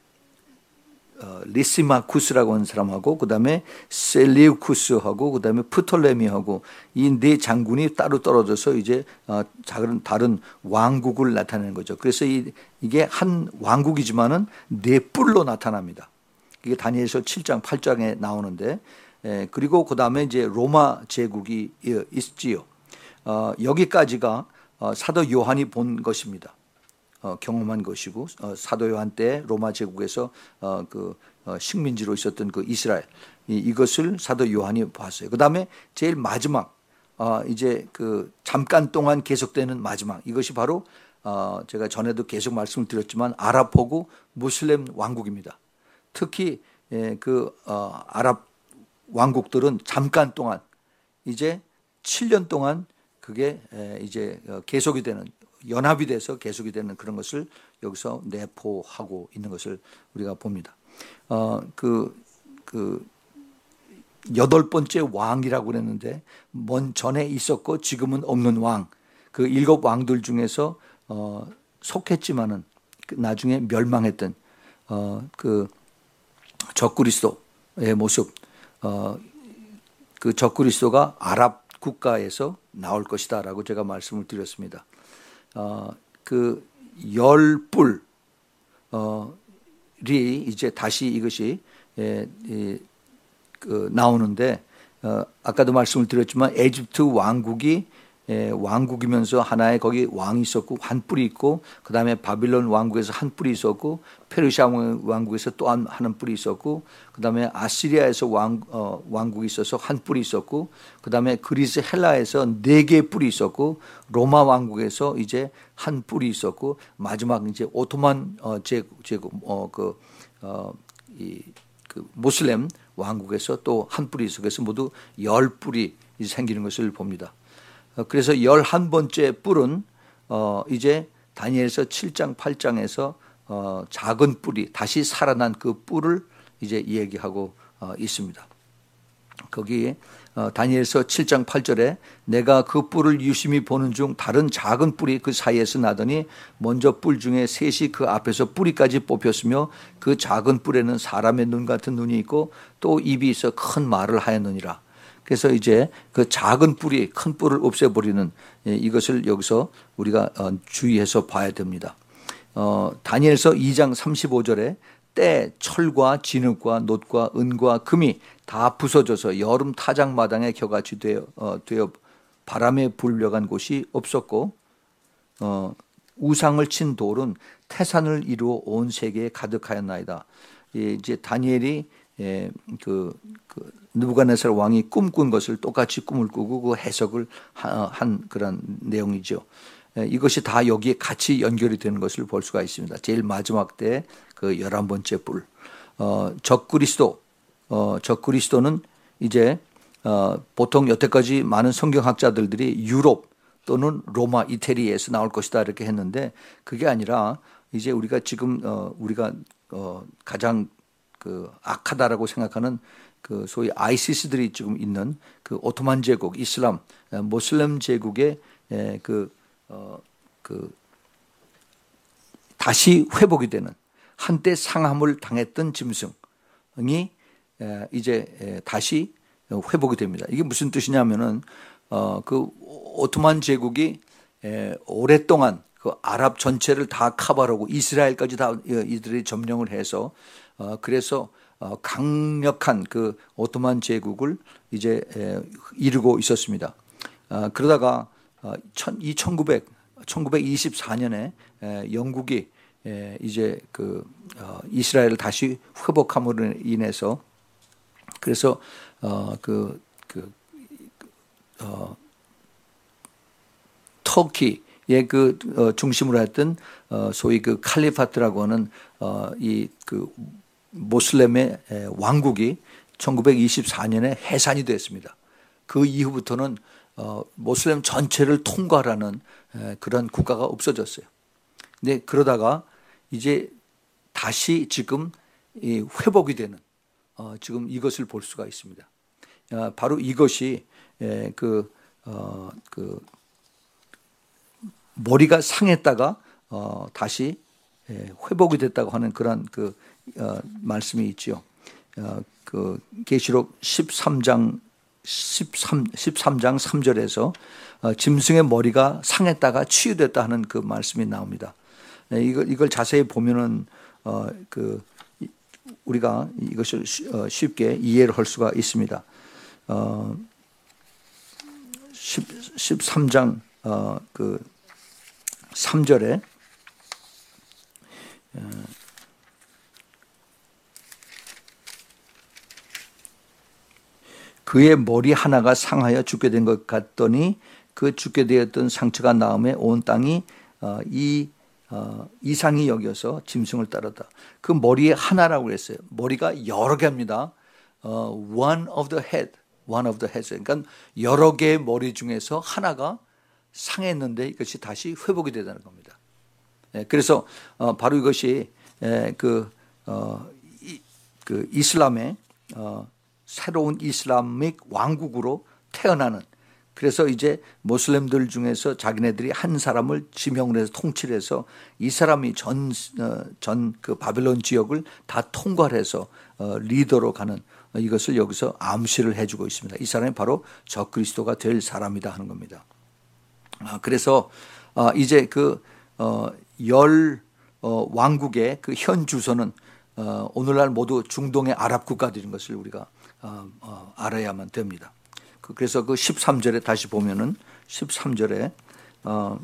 어, 리시마쿠스라고 하는 사람하고 그다음에 셀리우쿠스하고 그다음에 프톨레미하고 이 네 장군이 따로 떨어져서 이제 어, 다른 다른 왕국을 나타내는 거죠. 그래서 이, 이게 한 왕국이지만은 네 뿔로 나타납니다. 이게 다니엘서 칠 장 팔 장에 나오는데 에, 그리고 그다음에 이제 로마 제국이 있지요. 어, 여기까지가 어, 사도 요한이 본 것입니다. 어, 경험한 것이고 어, 사도 요한 때 로마 제국에서 어, 그 어, 식민지로 있었던 그 이스라엘 이, 이것을 사도 요한이 봤어요. 그다음에 제일 마지막 어, 이제 그 잠깐 동안 계속되는 마지막 이것이 바로 어, 제가 전에도 계속 말씀을 드렸지만 아랍하고 무슬림 왕국입니다. 특히 예, 그 어, 아랍 왕국들은 잠깐 동안 이제 칠 년 동안 그게 에, 이제 계속이 되는 연합이 돼서 계속이 되는 그런 것을 여기서 내포하고 있는 것을 우리가 봅니다. 어, 그, 그, 여덟 번째 왕이라고 그랬는데, 먼 전에 있었고 지금은 없는 왕, 그 일곱 왕들 중에서, 어, 속했지만은 나중에 멸망했던, 어, 그, 적그리스도의 모습, 어, 그 적그리스도가 아랍 국가에서 나올 것이다라고 제가 말씀을 드렸습니다. 어, 그 열뿔, 어, 이 이제 다시 이것이 예, 예, 그 나오는데 어, 아까도 말씀을 드렸지만 에집트 왕국이 예, 왕국이면서 하나의 거기 왕이 있었고 한 뿔이 있고 그 다음에 바빌론 왕국에서 한 뿔이 있었고 페르시아 왕국에서 또 한 한 뿔이 있었고 그 다음에 아시리아에서 왕, 어, 왕국이 있어서 한 뿔이 있었고 그 다음에 그리스 헬라에서 네 개의 뿔이 있었고 로마 왕국에서 이제 한 뿔이 있었고 마지막 이제 오토만 어, 제국, 제국 어, 그, 어, 이, 그 모슬렘 왕국에서 또 한 뿔이 있었고 그래서 모두 열 뿔이 생기는 것을 봅니다. 그래서 열한 번째 뿔은 어 이제 다니엘서 칠 장 팔 장에서 어 작은 뿔이 다시 살아난 그 뿔을 이제 얘기하고 어 있습니다. 거기에 어 다니엘서 칠 장 팔 절에 내가 그 뿔을 유심히 보는 중 다른 작은 뿔이 그 사이에서 나더니 먼저 뿔 중에 셋이 그 앞에서 뿌리까지 뽑혔으며 그 작은 뿔에는 사람의 눈 같은 눈이 있고 또 입이 있어 큰 말을 하였느니라. 그래서 이제 그 작은 뿌리, 큰 뿔을 없애버리는 이것을 여기서 우리가 주의해서 봐야 됩니다. 어, 다니엘서 이 장 삼십오 절에 때, 철과 진흙과 놋과 은과 금이 다 부서져서 여름 타작마당에 겨같이 되어, 어, 되어 바람에 불려간 곳이 없었고 어, 우상을 친 돌은 태산을 이루어 온 세계에 가득하였나이다. 이제 다니엘이 예, 그, 그 느부갓네살 왕이 꿈꾼 것을 똑같이 꿈을 꾸고 그 해석을 한 그런 내용이죠. 예, 이것이 다 여기에 같이 연결이 되는 것을 볼 수가 있습니다. 제일 마지막 때 그 열한 번째 뿔, 어, 적그리스도, 어, 적그리스도는 이제 어, 보통 여태까지 많은 성경학자들이 유럽 또는 로마, 이태리에서 나올 것이다 이렇게 했는데 그게 아니라 이제 우리가 지금 어, 우리가 어, 가장 그 악하다라고 생각하는 그 소위 아이시스들이 지금 있는 그 오토만 제국, 이슬람, 모슬렘 제국의 그, 어, 그 다시 회복이 되는 한때 상함을 당했던 짐승이 이제 다시 회복이 됩니다. 이게 무슨 뜻이냐면은 어, 그 오토만 제국이 오랫동안 그 아랍 전체를 다 커버하고 이스라엘까지 다 이들이 점령을 해서 어, 그래서 어, 강력한 그 오토만 제국을 이제 에, 이루고 있었습니다. 어, 그러다가 어, 이 천구백이십사 년에 에, 영국이 에, 이제 그 어, 이스라엘을 다시 회복함으로 인해서 그래서 어, 그, 그, 어, 터키의 그 어, 중심으로 했던 어, 소위 그 칼리파트라고 하는 어, 이 그 모슬렘의 왕국이 천구백이십사 년에 해산이 됐습니다. 그 이후부터는 어, 모슬렘 전체를 통과하는 그런 국가가 없어졌어요. 근데 그러다가 이제 다시 지금 이 회복이 되는 어, 지금 이것을 볼 수가 있습니다. 어, 바로 이것이 에, 그, 어, 그 머리가 상했다가 어, 다시 에, 회복이 됐다고 하는 그런 그 어, 말씀이 있죠. 어, 그 계시록 십삼 장 십삼 장 삼 절에서 어, 짐승의 머리가 상했다가 치유됐다 하는 그 말씀이 나옵니다. 네, 이걸 이걸 자세히 보면은 어, 그 우리가 이것을 쉽게 이해를 할 수가 있습니다. 어, 십삼 장 어, 그 삼 절에 그의 머리 하나가 상하여 죽게 된 것 같더니 그 죽게 되었던 상처가 나음에 온 땅이 이 이상히 여겨서 짐승을 따르다. 그 머리에 하나라고 했어요. 머리가 여러 개입니다. One of the head, one of the heads. 그러니까 여러 개의 머리 중에서 하나가 상했는데 이것이 다시 회복이 되다는 겁니다. 그래서 바로 이것이 그, 그 이슬람의 새로운 이슬람식 왕국으로 태어나는, 그래서 이제 모슬렘들 중에서 자기네들이 한 사람을 지명을 해서 통치를 해서 이 사람이 전, 전 그 바벨론 지역을 다 통과해서 리더로 가는 이것을 여기서 암시를 해주고 있습니다. 이 사람이 바로 적그리스도가 될 사람이다 하는 겁니다. 그래서 이제 그 열 왕국의 그 현 주소는 오늘날 모두 중동의 아랍 국가들인 것을 우리가 알아야만 됩니다. 그래서 그 십삼 절에 다시 보면은 십삼 절에 어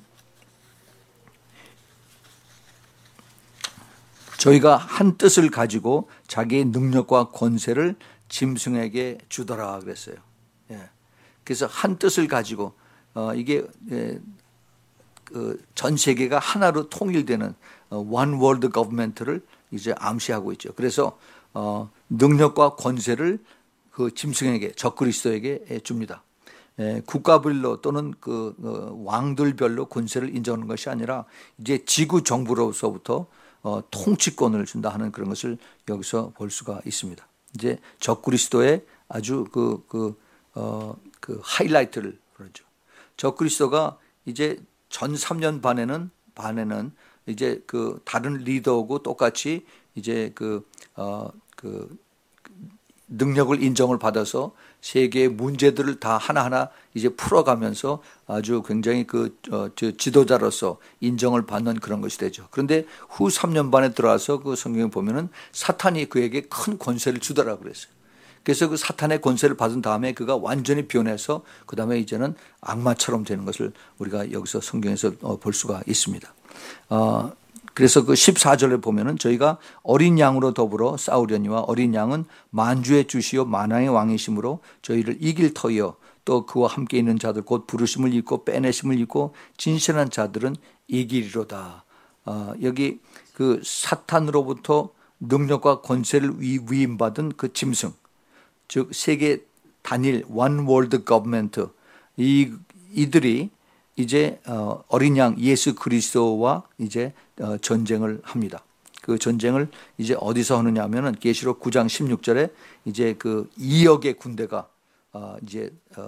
저희가 한 뜻을 가지고 자기의 능력과 권세를 짐승에게 주더라 그랬어요. 예. 그래서 한 뜻을 가지고 어 이게 예, 그 전 세계가 하나로 통일되는 one world government를 이제 암시하고 있죠. 그래서 어 능력과 권세를 그 짐승에게, 적그리스도에게 줍니다. 에, 국가별로 또는 그 어, 왕들별로 권세를 인정하는 것이 아니라 이제 지구 정부로서부터 어, 통치권을 준다 하는 그런 것을 여기서 볼 수가 있습니다. 이제 적그리스도의 아주 그, 그, 어, 그 하이라이트를 그러죠. 적그리스도가 이제 전 삼 년 반에는 반에는 이제 그 다른 리더하고 똑같이 이제 그, 어, 그 능력을 인정을 받아서 세계의 문제들을 다 하나하나 이제 풀어가면서 아주 굉장히 그 어, 지도자로서 인정을 받는 그런 것이 되죠. 그런데 후 삼 년 반에 들어와서 그 성경에 보면은 사탄이 그에게 큰 권세를 주더라고 그랬어요. 그래서 그 사탄의 권세를 받은 다음에 그가 완전히 변해서 그 다음에 이제는 악마처럼 되는 것을 우리가 여기서 성경에서 어, 볼 수가 있습니다. 어, 그래서 그 십사 절에 보면은 저희가 어린 양으로 더불어 싸우려니와 어린 양은 만주의 주시요 만왕의 왕이심으로 저희를 이길 터이요 또 그와 함께 있는 자들 곧 부르심을 입고 빼내심을 입고 진실한 자들은 이기리로다. 어, 여기 그 사탄으로부터 능력과 권세를 위임받은 그 짐승, 즉 세계 단일 one world government, 이 이들이 이제 어린 양 예수 그리스도와 이제 전쟁을 합니다. 그 전쟁을 이제 어디서 하느냐 하면은 계시록 구 장 십육 절에 이제 그 이억의 군대가 어 이제 어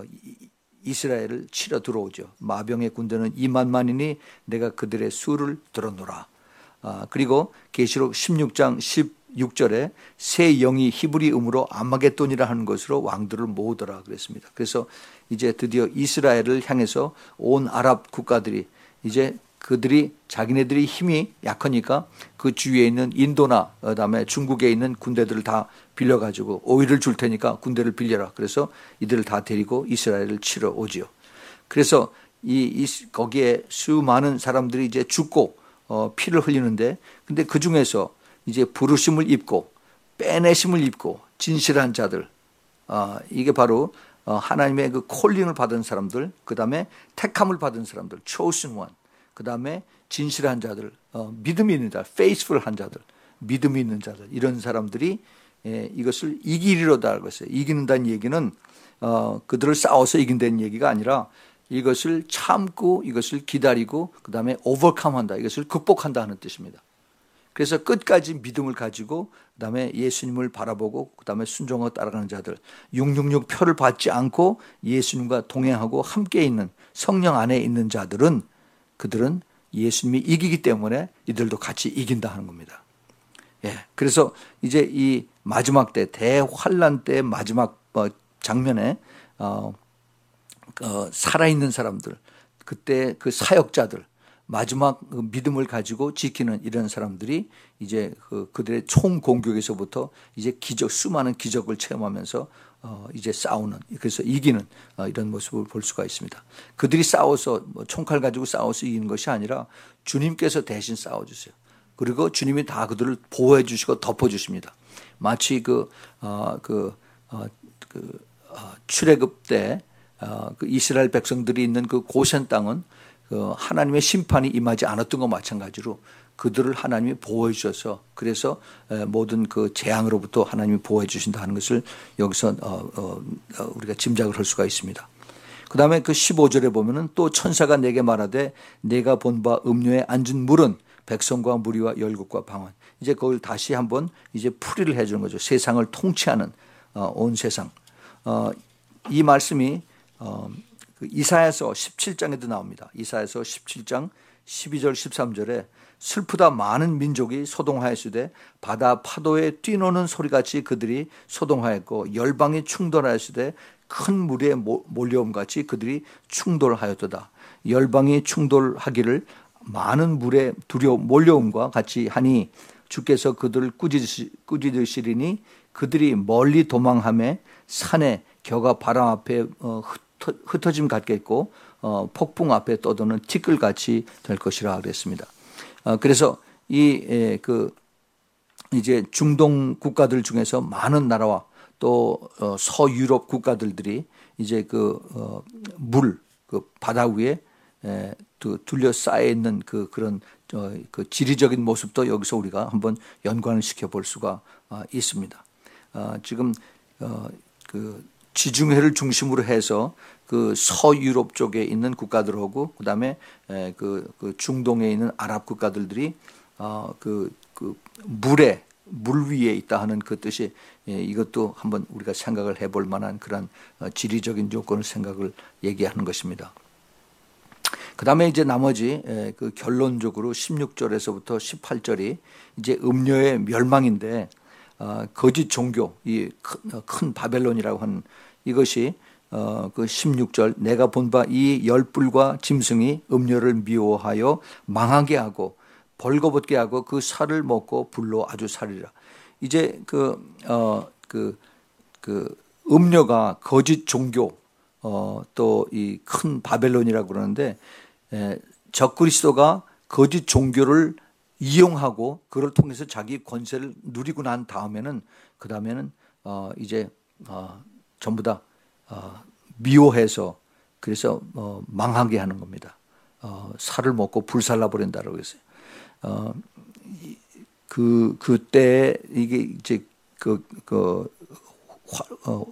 이스라엘을 치러 들어오죠. 마병의 군대는 이만만이니 내가 그들의 수를 들어노라. 아, 그리고 계시록 십육 장 십육 절에 새 영이 히브리 음으로 아마겟돈이라 하는 것으로 왕들을 모으더라 그랬습니다. 그래서 이제 드디어 이스라엘을 향해서 온 아랍 국가들이 이제 그들이 자기네들이 힘이 약하니까 그 주위에 있는 인도나 그다음에 중국에 있는 군대들을 다 빌려가지고 오일을 줄 테니까 군대를 빌려라. 그래서 이들을 다 데리고 이스라엘을 치러 오지요. 그래서 이, 이 거기에 수많은 사람들이 이제 죽고 어, 피를 흘리는데, 근데 그 중에서 이제 부르심을 입고 빼내심을 입고 진실한 자들, 어, 이게 바로 어, 하나님의 그 콜링을 받은 사람들, 그 다음에 택함을 받은 사람들, chosen one. 그 다음에 진실한 자들, 어, 믿음이 있는 자, faithful한 자들, 믿음이 있는 자들, 이런 사람들이 예, 이것을 이기리로다 그랬어요. 이기는다는 얘기는 어, 그들을 싸워서 이긴다는 얘기가 아니라 이것을 참고 이것을 기다리고 그 다음에 overcome한다, 이것을 극복한다 하는 뜻입니다. 그래서 끝까지 믿음을 가지고 그 다음에 예수님을 바라보고 그 다음에 순종하고 따라가는 자들, 육육육 표를 받지 않고 예수님과 동행하고 함께 있는 성령 안에 있는 자들은 그들은 예수님이 이기기 때문에 이들도 같이 이긴다 하는 겁니다. 예, 그래서 이제 이 마지막 때, 대환란 때 마지막 장면에 어, 어, 살아있는 사람들, 그때 그 사역자들, 마지막 그 믿음을 가지고 지키는 이런 사람들이 이제 그 그들의 총 공격에서부터 이제 기적, 수많은 기적을 체험하면서 어 이제 싸우는, 그래서 이기는 어 이런 모습을 볼 수가 있습니다. 그들이 싸워서 뭐 총칼 가지고 싸워서 이기는 것이 아니라 주님께서 대신 싸워주세요. 그리고 주님이 다 그들을 보호해 주시고 덮어 주십니다. 마치 그 어 그 어 그 어 출애굽 때 어 그 이스라엘 백성들이 있는 그 고센 땅은 그 하나님의 심판이 임하지 않았던 것 마찬가지로 그들을 하나님이 보호해 주셔서, 그래서 모든 그 재앙으로부터 하나님이 보호해 주신다 하는 것을 여기서 어, 어, 우리가 짐작을 할 수가 있습니다. 그 다음에 그 십오 절에 보면은 또 천사가 내게 말하되 내가 본 바 음료에 앉은 물은 백성과 무리와 열국과 방언. 이제 그걸 다시 한번 이제 풀이를 해 주는 거죠. 세상을 통치하는 어, 온 세상. 어, 이 말씀이 어, 그 이사야서 십칠 장에도 나옵니다. 이사야서 십칠 장 십이 절 십삼 절에 슬프다 많은 민족이 소동하였으되 바다 파도에 뛰노는 소리같이 그들이 소동하였고 열방이 충돌하였으되 큰 물에 몰려옴같이 그들이 충돌하였도다. 열방이 충돌하기를 많은 물에 두려 몰려옴과 같이 하니 주께서 그들을 꾸짖으시리니 그들이 멀리 도망하며 산에 겨가 바람 앞에 흩어짐 같겠고 어, 폭풍 앞에 떠도는 티끌같이 될 것이라 그랬습니다. 어, 그래서 이 그 이제 중동 국가들 중에서 많은 나라와 또 어, 서유럽 국가들들이 이제 그 어, 물, 그 바다 위에 에, 둘러싸여 있는 그 그런 어, 그 지리적인 모습도 여기서 우리가 한번 연관을 시켜 볼 수가 어, 있습니다. 어, 지금 어, 그 지중해를 중심으로 해서 그 서유럽 쪽에 있는 국가들하고 그다음에 그, 그 중동에 있는 아랍 국가들들이 어, 그, 그 물에 물 위에 있다 하는 그 뜻이, 예, 이것도 한번 우리가 생각을 해볼 만한 그런 지리적인 요건을 생각을 얘기하는 것입니다. 그다음에 이제 나머지 그 결론적으로 십육 절에서부터 십팔 절이 이제 음료의 멸망인데, 어, 거짓 종교, 이 큰 바벨론이라고 하는 이것이 어, 그 십육 절 내가 본 바 이 열불과 짐승이 음료를 미워하여 망하게 하고 벌거벗게 하고 그 살을 먹고 불로 아주 살리라. 이제 그, 어, 그, 그 음료가 거짓 종교, 어, 또 이 큰 바벨론이라고 그러는데, 에, 적그리스도가 거짓 종교를 이용하고 그걸 통해서 자기 권세를 누리고 난 다음에는 그 다음에는 어 이제 어 전부 다 어 미워해서 그래서 어 망하게 하는 겁니다. 어 살을 먹고 불살라 버린다라고 했어요. 어그 그때 이게 이제 그그 어,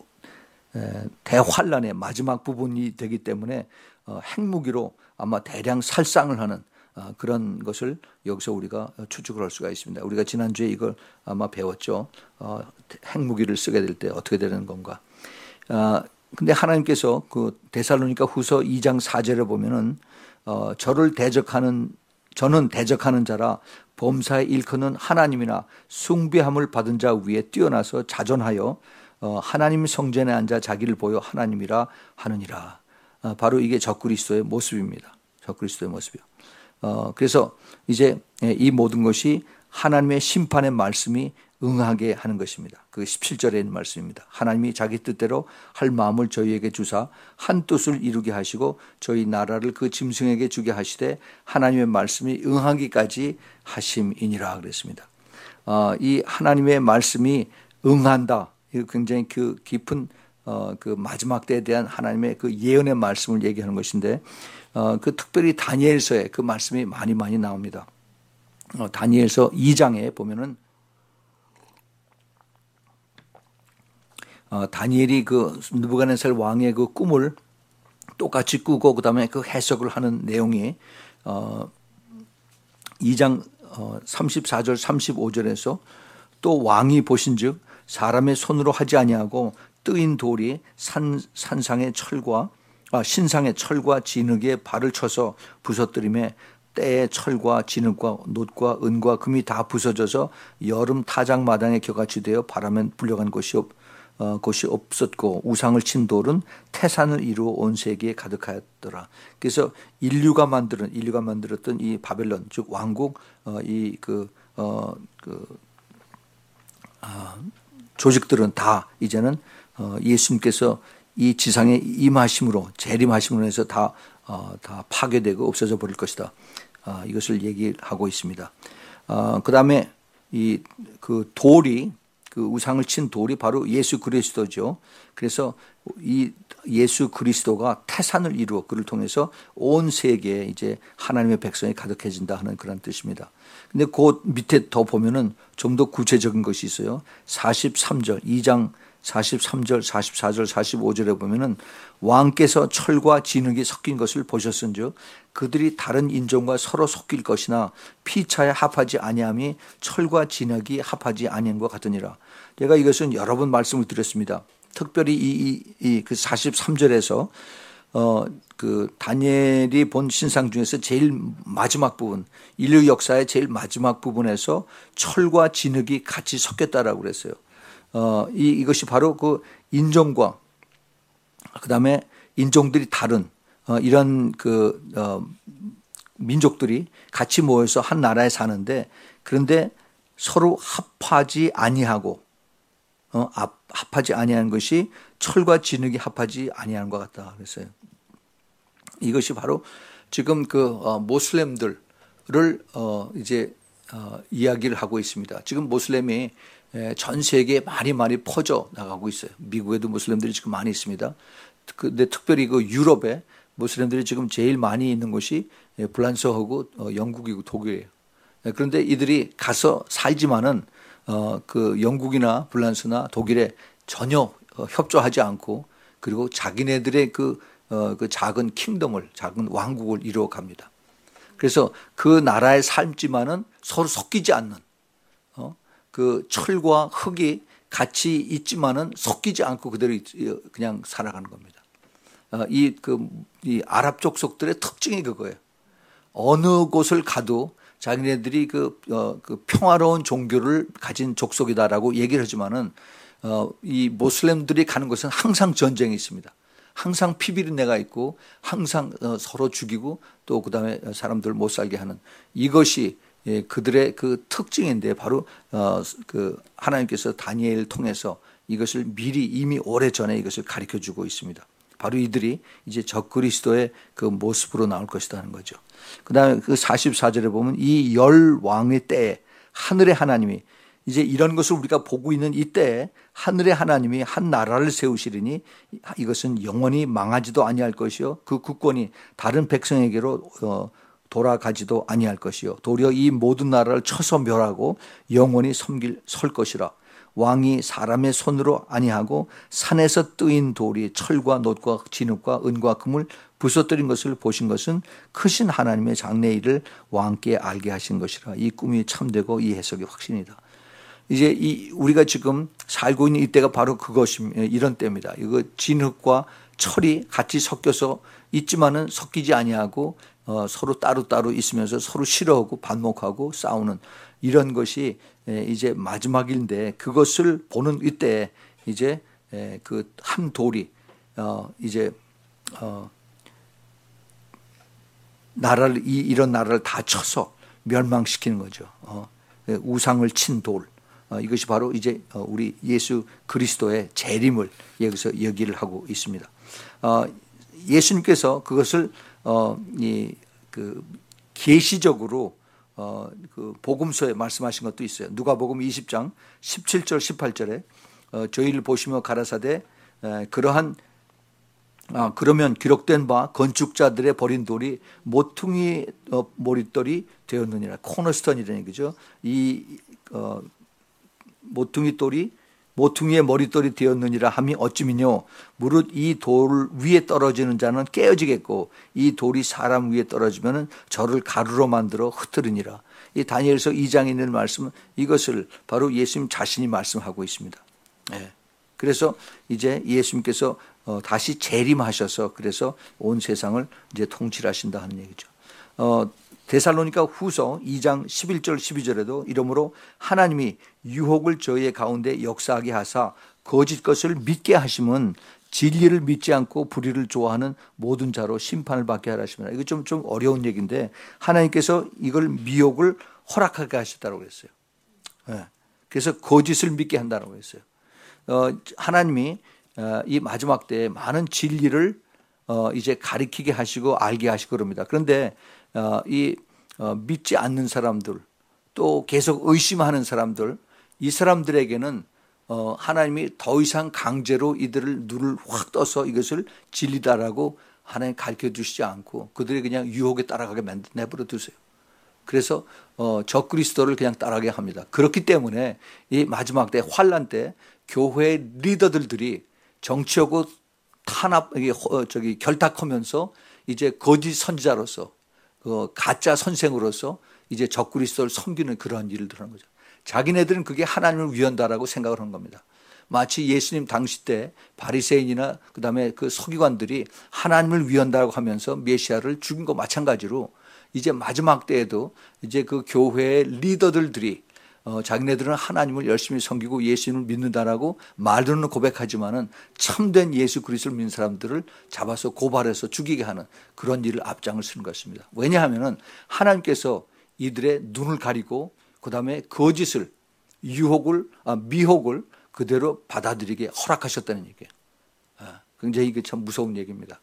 대환란의 마지막 부분이 되기 때문에 어 핵무기로 아마 대량 살상을 하는 그런 것을 여기서 우리가 추측을 할 수가 있습니다. 우리가 지난주에 이걸 아마 배웠죠. 어, 핵무기를 쓰게 될 때 어떻게 되는 건가. 아, 근데 하나님께서 그 데살로니가 후서 이 장 사 절에 보면은 어, 저를 대적하는 저는 대적하는 자라 범사에 일컫는 하나님이나 숭배함을 받은 자 위에 뛰어나서 자존하여 어, 하나님 성전에 앉아 자기를 보여 하나님이라 하느니라. 어, 바로 이게 적그리스도의 모습입니다. 적그리스도의 모습이요. 어, 그래서 이제 이 모든 것이 하나님의 심판의 말씀이 응하게 하는 것입니다. 그 십칠 절에 있는 말씀입니다. 하나님이 자기 뜻대로 할 마음을 저희에게 주사 한 뜻을 이루게 하시고 저희 나라를 그 짐승에게 주게 하시되 하나님의 말씀이 응하기까지 하심이니라 그랬습니다. 어, 이 하나님의 말씀이 응한다. 이 굉장히 그 깊은 어, 그 마지막 때에 대한 하나님의 그 예언의 말씀을 얘기하는 것인데 어, 그 특별히 다니엘서에 그 말씀이 많이 많이 나옵니다. 어, 다니엘서 이 장에 보면은 어, 다니엘이 그 느부갓네살 왕의 그 꿈을 똑같이 꾸고 그다음에 그 해석을 하는 내용이 어, 이 장 어, 삼십사 절 삼십오 절에서 또 왕이 보신즉 사람의 손으로 하지 아니하고 뜨인 돌이 산, 산상의 철과 아, 신상의 철과 진흙에 발을 쳐서 부서뜨림에 때의 철과 진흙과 놋과 은과 금이 다 부서져서 여름 타작 마당에 겨같이 되어 바람에 불려간 곳이 없 어, 곳이 없었고 우상을 친 돌은 태산을 이루어 온 세계에 가득하였더라. 그래서 인류가 만드는 인류가 만들었던 이 바벨론 즉 왕국 어, 이그 어, 그 아, 조직들은 다 이제는 어, 예수님께서 이 지상에 임하심으로 재림하심으로 해서 다, 어, 다 파괴되고 없어져 버릴 것이다. 어, 이것을 얘기하고 있습니다. 어, 그 다음에 이 그 돌이 그 우상을 친 돌이 바로 예수 그리스도죠. 그래서 이 예수 그리스도가 태산을 이루어 그를 통해서 온 세계에 이제 하나님의 백성이 가득해진다 하는 그런 뜻입니다. 근데 그 밑에 더 보면은 좀 더 구체적인 것이 있어요. 사십삼 절, 이 장 사십삼 절, 사십사 절, 사십오 절에 보면은 왕께서 철과 진흙이 섞인 것을 보셨은즉 그들이 다른 인종과 서로 섞일 것이나 피차에 합하지 아니함이 철과 진흙이 합하지 아니함과 같으니라. 제가 이것은 여러 번 말씀을 드렸습니다. 특별히 이, 이, 이 그 사십삼 절에서 어, 그 다니엘이 본 신상 중에서 제일 마지막 부분, 인류 역사의 제일 마지막 부분에서 철과 진흙이 같이 섞였다라고 그랬어요. 어, 이, 이것이 바로 그 인종과 그 다음에 인종들이 다른 어, 이런 그 어, 민족들이 같이 모여서 한 나라에 사는데 그런데 서로 합하지 아니하고 어, 합하지 아니하는 것이 철과 진흙이 합하지 아니하는 것 같다 그랬어요. 이것이 바로 지금 그 어, 모슬렘들을 어, 이제 어, 이야기를 하고 있습니다. 지금 모슬렘이 전 세계에 많이 많이 퍼져 나가고 있어요. 미국에도 모슬렘들이 지금 많이 있습니다. 근데 특별히 그 유럽에 모슬렘들이 지금 제일 많이 있는 곳이 프랑스하고 영국이고 독일이에요. 그런데 이들이 가서 살지만은 어, 그 영국이나 프랑스나 독일에 전혀 협조하지 않고 그리고 자기네들의 그, 어, 그 작은 킹덤을 작은 왕국을 이루어 갑니다. 그래서 그 나라에 살지만은 서로 섞이지 않는 어? 그 철과 흙이 같이 있지만은 섞이지 않고 그대로 그냥 살아가는 겁니다. 어, 이, 그, 이 아랍 족속들의 특징이 그거예요. 어느 곳을 가도 자기네들이 그, 어, 그 평화로운 종교를 가진 족속이다라고 얘기를 하지만은 어, 이 모슬렘들이 가는 곳은 항상 전쟁이 있습니다. 항상 피비린내가 있고 항상 어, 서로 죽이고 또 그다음에 사람들 못 살게 하는 이것이 예, 그들의 그 특징인데 바로 어, 그 하나님께서 다니엘을 통해서 이것을 미리 이미 오래전에 이것을 가르쳐 주고 있습니다. 바로 이들이 이제 적그리스도의 그 모습으로 나올 것이라는 거죠. 그다음에 그 사십사 절에 보면 이 열 왕의 때에 하늘의 하나님이 이제 이런 것을 우리가 보고 있는 이때에 하늘의 하나님이 한 나라를 세우시리니 이것은 영원히 망하지도 아니할 것이요 그 국권이 다른 백성에게로 어, 돌아가지도 아니할 것이요 도리어 이 모든 나라를 쳐서 멸하고 영원히 섬길 설 것이라. 왕이 사람의 손으로 아니하고 산에서 뜨인 돌이 철과 놋과 진흙과 은과 금을 부서뜨린 것을 보신 것은 크신 하나님의 장래일을 왕께 알게 하신 것이라. 이 꿈이 참되고 이 해석이 확신이다. 이제 이 우리가 지금 살고 있는 이때가 바로 그것입니다. 이런 때입니다. 이거 진흙과 철이 같이 섞여서 있지만은 섞이지 아니하고 어, 서로 따로따로 있으면서 서로 싫어하고 반목하고 싸우는 이런 것이 이제 마지막인데, 그것을 보는 이때 이제 그 한 돌이 어, 이제 어, 나라를 이 이런 나라를 다 쳐서 멸망시키는 거죠. 어, 우상을 친 돌. 어, 이것이 바로 이제 우리 예수 그리스도의 재림을 여기서 얘기를 하고 있습니다. 어, 예수님께서 그것을 어, 이, 그 계시적으로 어, 그 복음서에 말씀하신 것도 있어요. 누가복음 이십 장 십칠 절 십팔 절에 어, 저희를 보시며 가라사대 에, 그러한 아, 그러면 기록된 바 건축자들의 버린 돌이 모퉁이 어, 머릿돌이 되었느니라. 코너스턴이라는 얘기죠. 이 어, 모퉁이 돌이 모퉁이의 머릿돌이 되었느니라 함이 어찌미뇨 무릇 이 돌 위에 떨어지는 자는 깨어지겠고 이 돌이 사람 위에 떨어지면 저를 가루로 만들어 흩으리니라. 이 다니엘서 이 장에 있는 말씀은 이것을 바로 예수님 자신이 말씀하고 있습니다. 네. 그래서 이제 예수님께서 어, 다시 재림하셔서 그래서 온 세상을 이제 통치하신다 하는 얘기죠. 어, 데살로니가 후서 이 장 십일 절 십이 절에도 이러므로 하나님이 유혹을 저희의 가운데 역사하게 하사 거짓 것을 믿게 하심은 진리를 믿지 않고 불의를 좋아하는 모든 자로 심판을 받게 하라십니다. 이거 좀, 좀 어려운 얘기인데 하나님께서 이걸 미혹을 허락하게 하셨다고 그랬어요. 네. 그래서 거짓을 믿게 한다고 했어요. 어, 하나님이 어, 이 마지막 때에 많은 진리를 어, 이제 가리키게 하시고 알게 하시고 그럽니다. 그런데 어, 이 어, 믿지 않는 사람들 또 계속 의심하는 사람들, 이 사람들에게는 어, 하나님이 더 이상 강제로 이들을 눈을 확 떠서 이것을 진리다라고 하나님 가르쳐 주시지 않고 그들이 그냥 유혹에 따라가게 내버려 두세요. 그래서 어, 적그리스도를 그냥 따라가게 합니다. 그렇기 때문에 이 마지막 때 환란 때 교회 리더들들이 정치하고 탄압 저기 결탁하면서 이제 거짓 선지자로서 어, 가짜 선생으로서 이제 적그리스도를 섬기는 그러한 일을 하는 거죠. 자기네들은 그게 하나님을 위한다라고 생각을 한 겁니다. 마치 예수님 당시 때 바리새인이나 그다음에 그 서기관들이 하나님을 위한다고 하면서 메시아를 죽인 것 마찬가지로 이제 마지막 때에도 이제 그 교회의 리더들들이 어, 자기네들은 하나님을 열심히 섬기고 예수님을 믿는다라고 말로는 고백하지만은 참된 예수 그리스도를 믿는 사람들을 잡아서 고발해서 죽이게 하는 그런 일을 앞장을 쓰는 것입니다. 왜냐하면은 하나님께서 이들의 눈을 가리고 그다음에 거짓을 유혹을 아, 미혹을 그대로 받아들이게 허락하셨다는 얘기예요. 아, 굉장히 이게 참 무서운 얘기입니다.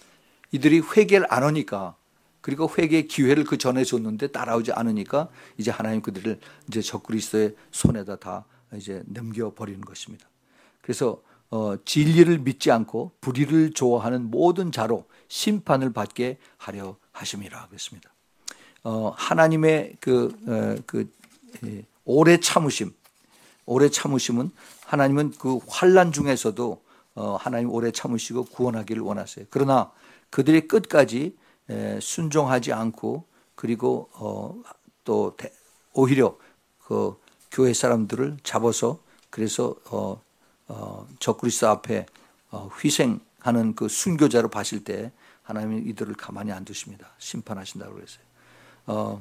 이들이 회개를 안 하니까, 그리고 회개의 기회를 그 전에 줬는데 따라오지 않으니까 이제 하나님 그들을 이제 적그리스도의 손에다 다 이제 넘겨버리는 것입니다. 그래서 어, 진리를 믿지 않고 불의를 좋아하는 모든 자로 심판을 받게 하려 하심이라 그랬습니다. 어, 하나님의 그, 어, 그 예, 오래 참으심, 오래 참으심은 하나님은 그 환난 중에서도 어, 하나님 오래 참으시고 구원하기를 원하세요. 그러나 그들이 끝까지 에, 순종하지 않고 그리고 어, 또 대, 오히려 그 교회 사람들을 잡아서 그래서 어, 어, 적그리스도 앞에 어, 희생하는 그 순교자로 봤을 때 하나님은 이들을 가만히 안 두십니다. 심판하신다고 그랬어요. 어,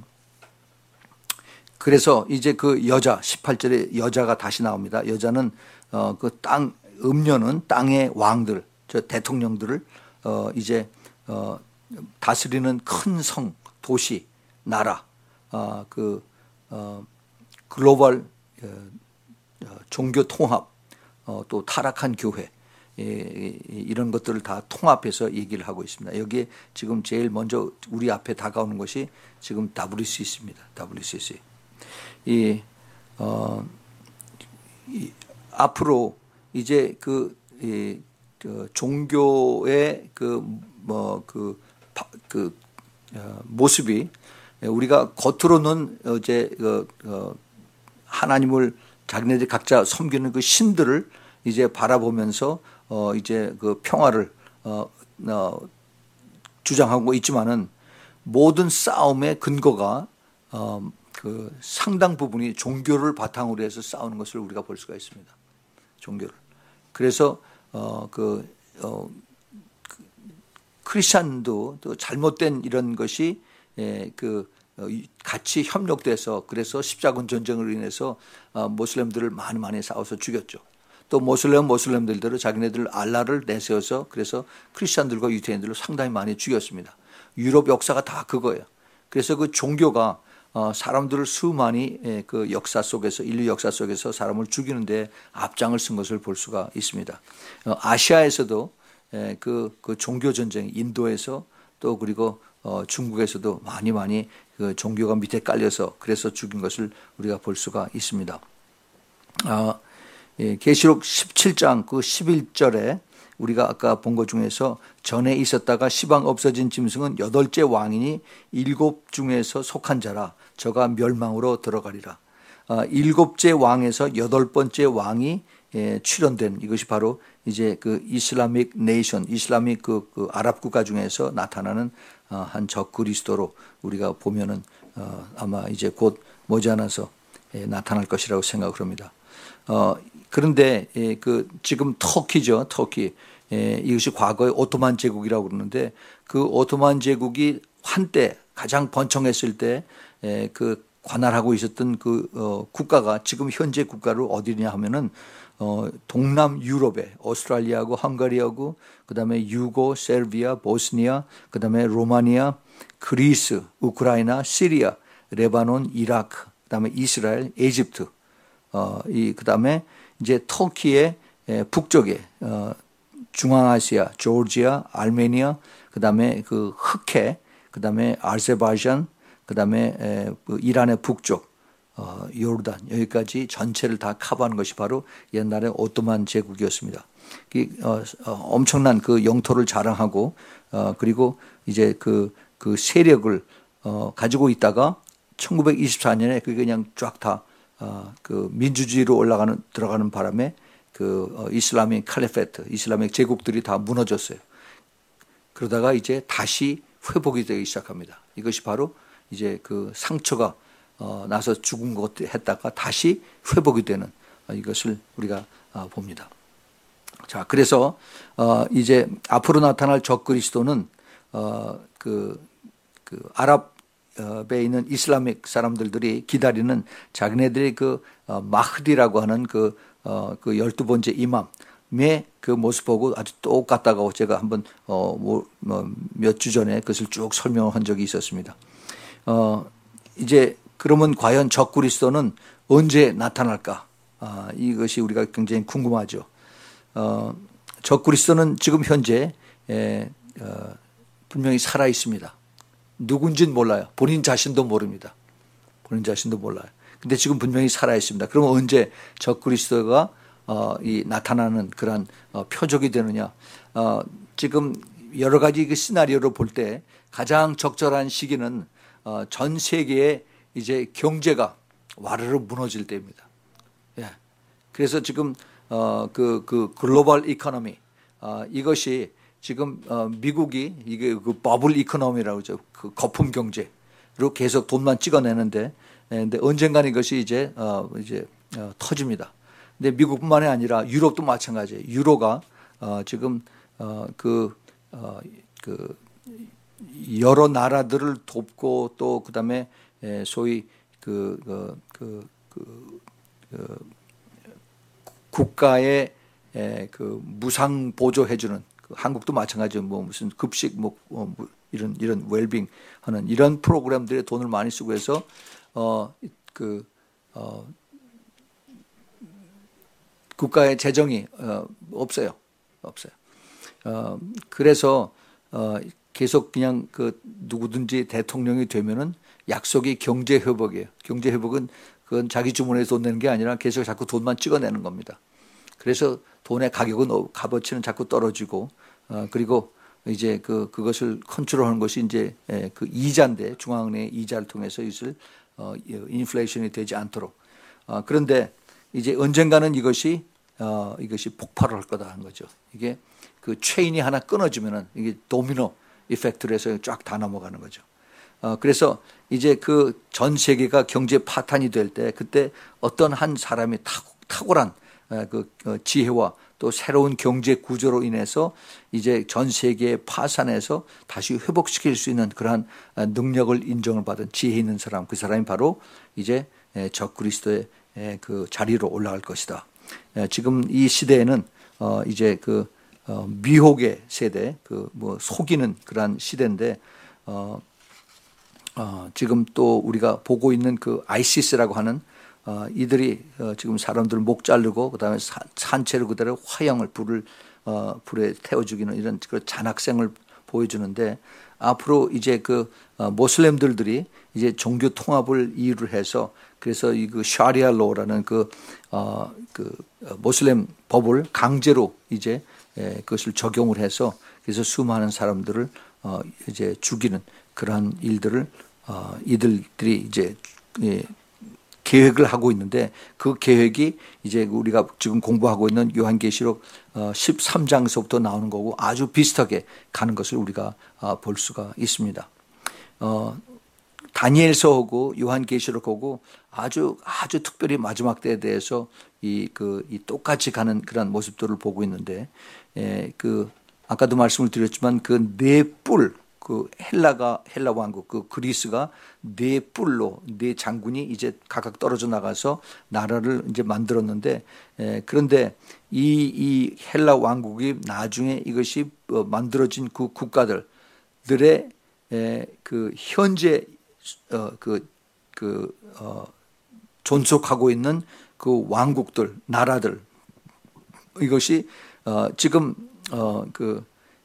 그래서 이제 그 여자 십팔 절에 여자가 다시 나옵니다. 여자는 어, 그 땅 음녀는 땅의 왕들, 저 대통령들을 어, 이제 어, 다스리는 큰 성, 도시, 나라, 어, 그 어, 글로벌 어, 종교 통합, 어, 또 타락한 교회, 예, 이런 것들을 다 통합해서 얘기를 하고 있습니다. 여기에 지금 제일 먼저 우리 앞에 다가오는 것이 지금 더블유씨씨입니다. 더블유씨씨. 이, 어, 이, 앞으로 이제 그, 이, 그 종교의 그, 뭐, 그, 그, 어, 모습이 우리가 겉으로는 이제 그, 어, 하나님을 자기네들이 각자 섬기는 그 신들을 이제 바라보면서 어 이제 그 평화를 어, 어 주장하고 있지만은 모든 싸움의 근거가 어 그 상당 부분이 종교를 바탕으로 해서 싸우는 것을 우리가 볼 수가 있습니다. 종교를. 그래서 어 그 어 크리스천도 또 잘못된 이런 것이 예, 그 같이 협력돼서 그래서 십자군 전쟁으로 인해서 모슬렘들을 많이 많이 싸워서 죽였죠. 또 모슬렘 모슬렘들대로 자기네들 알라를 내세워서 그래서 크리스천들과 유대인들을 상당히 많이 죽였습니다. 유럽 역사가 다 그거예요. 그래서 그 종교가 사람들을 수많이 그 역사 속에서 인류 역사 속에서 사람을 죽이는데 앞장을 쓴 것을 볼 수가 있습니다. 아시아에서도 그, 그 종교 전쟁, 인도에서 또 그리고 어, 중국에서도 많이 많이 그 종교가 밑에 깔려서 그래서 죽인 것을 우리가 볼 수가 있습니다. 아, 예, 계시록 십칠 장 그 십일 절에 우리가 아까 본 것 중에서 전에 있었다가 시방 없어진 짐승은 여덟째 왕이니 일곱 중에서 속한 자라 저가 멸망으로 들어가리라. 아, 일곱째 왕에서 여덟 번째 왕이 예, 출현된 이것이 바로 이제 그 이슬라믹 네이션, 이슬라믹 그, 그 아랍 국가 중에서 나타나는 어, 한 적 그리스도로 우리가 보면은 어, 아마 이제 곧 머지않아서 예, 나타날 것이라고 생각을 합니다. 어, 그런데 예, 그 지금 터키죠, 터키. 예, 이것이 과거의 오토만 제국이라고 그러는데 그 오토만 제국이 한때 가장 번창했을 때 예, 그 관할하고 있었던 그 어, 국가가 지금 현재 국가로 어디냐 하면은 어, 동남 유럽에 오스트랄리아하고 헝가리하고 그다음에 유고, 세르비아, 보스니아, 그다음에 로마니아, 그리스, 우크라이나, 시리아, 레바논, 이라크, 그다음에 이스라엘, 이집트, 어, 이 그다음에 이제 터키의 북쪽에 어, 중앙아시아, 조지아, 아르메니아, 그다음에 그 흑해, 그다음에 아제르바이잔, 그다음에 에, 그 이란의 북쪽. 어, 요르단 여기까지 전체를 다 커버하는 것이 바로 옛날에 오토만 제국이었습니다. 어, 어, 엄청난 그 영토를 자랑하고 어, 그리고 이제 그, 그 세력을 어, 가지고 있다가 천구백이십사 년에 그게 그냥 쫙 다 어, 그 민주주의로 올라가는 들어가는 바람에 그 어, 이슬라믹 칼리페트, 이슬라믹 제국들이 다 무너졌어요. 그러다가 이제 다시 회복이 되기 시작합니다. 이것이 바로 이제 그 상처가 어, 나서 죽은 것 했다가 다시 회복이 되는 어, 이것을 우리가 어, 봅니다. 자, 그래서 어, 이제 앞으로 나타날 적 그리스도는 어, 그, 그 아랍에 있는 이슬라믹 사람들이 기다리는 자기네들의 그 어, 마흐디라고 하는 그, 어, 그 열두 번째 이맘의 그 모습 보고 아주 똑같다고 제가 한번 어, 뭐, 뭐 몇 주 전에 그것을 쭉 설명한 적이 있었습니다. 어, 이제 그러면 과연 적 그리스도는 언제 나타날까? 아, 이것이 우리가 굉장히 궁금하죠. 어, 적 그리스도는 지금 현재 에, 어, 분명히 살아 있습니다. 누군지는 몰라요. 본인 자신도 모릅니다. 본인 자신도 몰라요. 근데 지금 분명히 살아 있습니다. 그러면 언제 적 그리스도가 어, 이 나타나는 그런 어, 표적이 되느냐? 어, 지금 여러 가지 그 시나리오를 볼 때 가장 적절한 시기는 어, 전 세계의 이제 경제가 와르르 무너질 때입니다. 예. 그래서 지금 어, 그, 그 글로벌 이코노미 어, 이것이 지금 어, 미국이 이게 그 버블 이코노미라고 하죠. 그 거품 경제로 계속 돈만 찍어내는데, 예, 근데 언젠가는 이것이 이제 어, 이제 어, 터집니다. 근데 미국뿐만이 아니라 유럽도 마찬가지예요. 유로가 어, 지금 어, 그, 어, 그 여러 나라들을 돕고 또 그다음에 소위 그, 그, 그, 그, 그 국가의 그 무상 보조해주는 그 한국도 마찬가지로 뭐 무슨 급식 뭐, 뭐 이런 이런 웰빙 하는 이런 프로그램들에 돈을 많이 쓰고 해서 어 그 어 국가의 재정이 어 없어요, 없어요. 어 그래서 어 계속 그냥 그 누구든지 대통령이 되면은 약속이 경제 회복이에요. 경제 회복은 그건 자기 주머니에서 돈 내는 게 아니라 계속 자꾸 돈만 찍어내는 겁니다. 그래서 돈의 가격은 값어치는 자꾸 떨어지고 어, 그리고 이제 그 그것을 컨트롤하는 것이 이제 예, 그 이자인데 중앙은행의 이자를 통해서 이것을 어, 인플레이션이 되지 않도록 어, 그런데 이제 언젠가는 이것이 어, 이것이 폭발을 할 거다 하는 거죠. 이게 그 체인이 하나 끊어지면은 이게 도미노 이펙트로 해서 쫙 다 넘어가는 거죠. 어, 그래서 이제 그 전 세계가 경제 파탄이 될 때 그때 어떤 한 사람이 탁월한 그 지혜와 또 새로운 경제 구조로 인해서 이제 전 세계의 파산에서 다시 회복시킬 수 있는 그러한 능력을 인정을 받은 지혜 있는 사람, 그 사람이 바로 이제 적그리스도의 그 자리로 올라갈 것이다. 지금 이 시대에는 어 이제 그 어 미혹의 세대, 그 뭐 속이는 그러한 시대인데 어, 어 지금 또 우리가 보고 있는 그 아이시스라고 하는 어 이들이 어 지금 사람들 목 자르고 그다음에 산, 산채로 그대로 화형을 불을 어 불에 태워 죽이는 이런 그 잔학생을 보여주는데 앞으로 이제 그 어 모슬렘들들이 이제 종교 통합을 이유를 해서 그래서 이 그 샤리아 로라는 그 어 그 모슬렘 법을 강제로 이제 예, 그것을 적용을 해서 그래서 수많은 사람들을 어 이제 죽이는 그러한 일들을 어 이들들이 이제 예, 계획을 하고 있는데 그 계획이 이제 우리가 지금 공부하고 있는 요한계시록 십삼 장서부터 나오는 거고 아주 비슷하게 가는 것을 우리가 볼 수가 있습니다. 어, 다니엘서하고 요한계시록하고 아주 아주 특별히 마지막 때에 대해서 이 그 이 똑같이 가는 그런 모습들을 보고 있는데, 에, 그 아까도 말씀을 드렸지만 그 네 뿔, 그 헬라가 헬라 왕국, 그 그리스가 네 뿔로 네 장군이 이제 각각 떨어져 나가서 나라를 이제 만들었는데, 에, 그런데 이 이 헬라 왕국이 나중에 이것이 만들어진 그 국가들들의 에, 그 현재 어, 그, 그, 어, 존속하고 있는 그 왕국들, 나라들, 이것이, 어, 지금, 어, 그,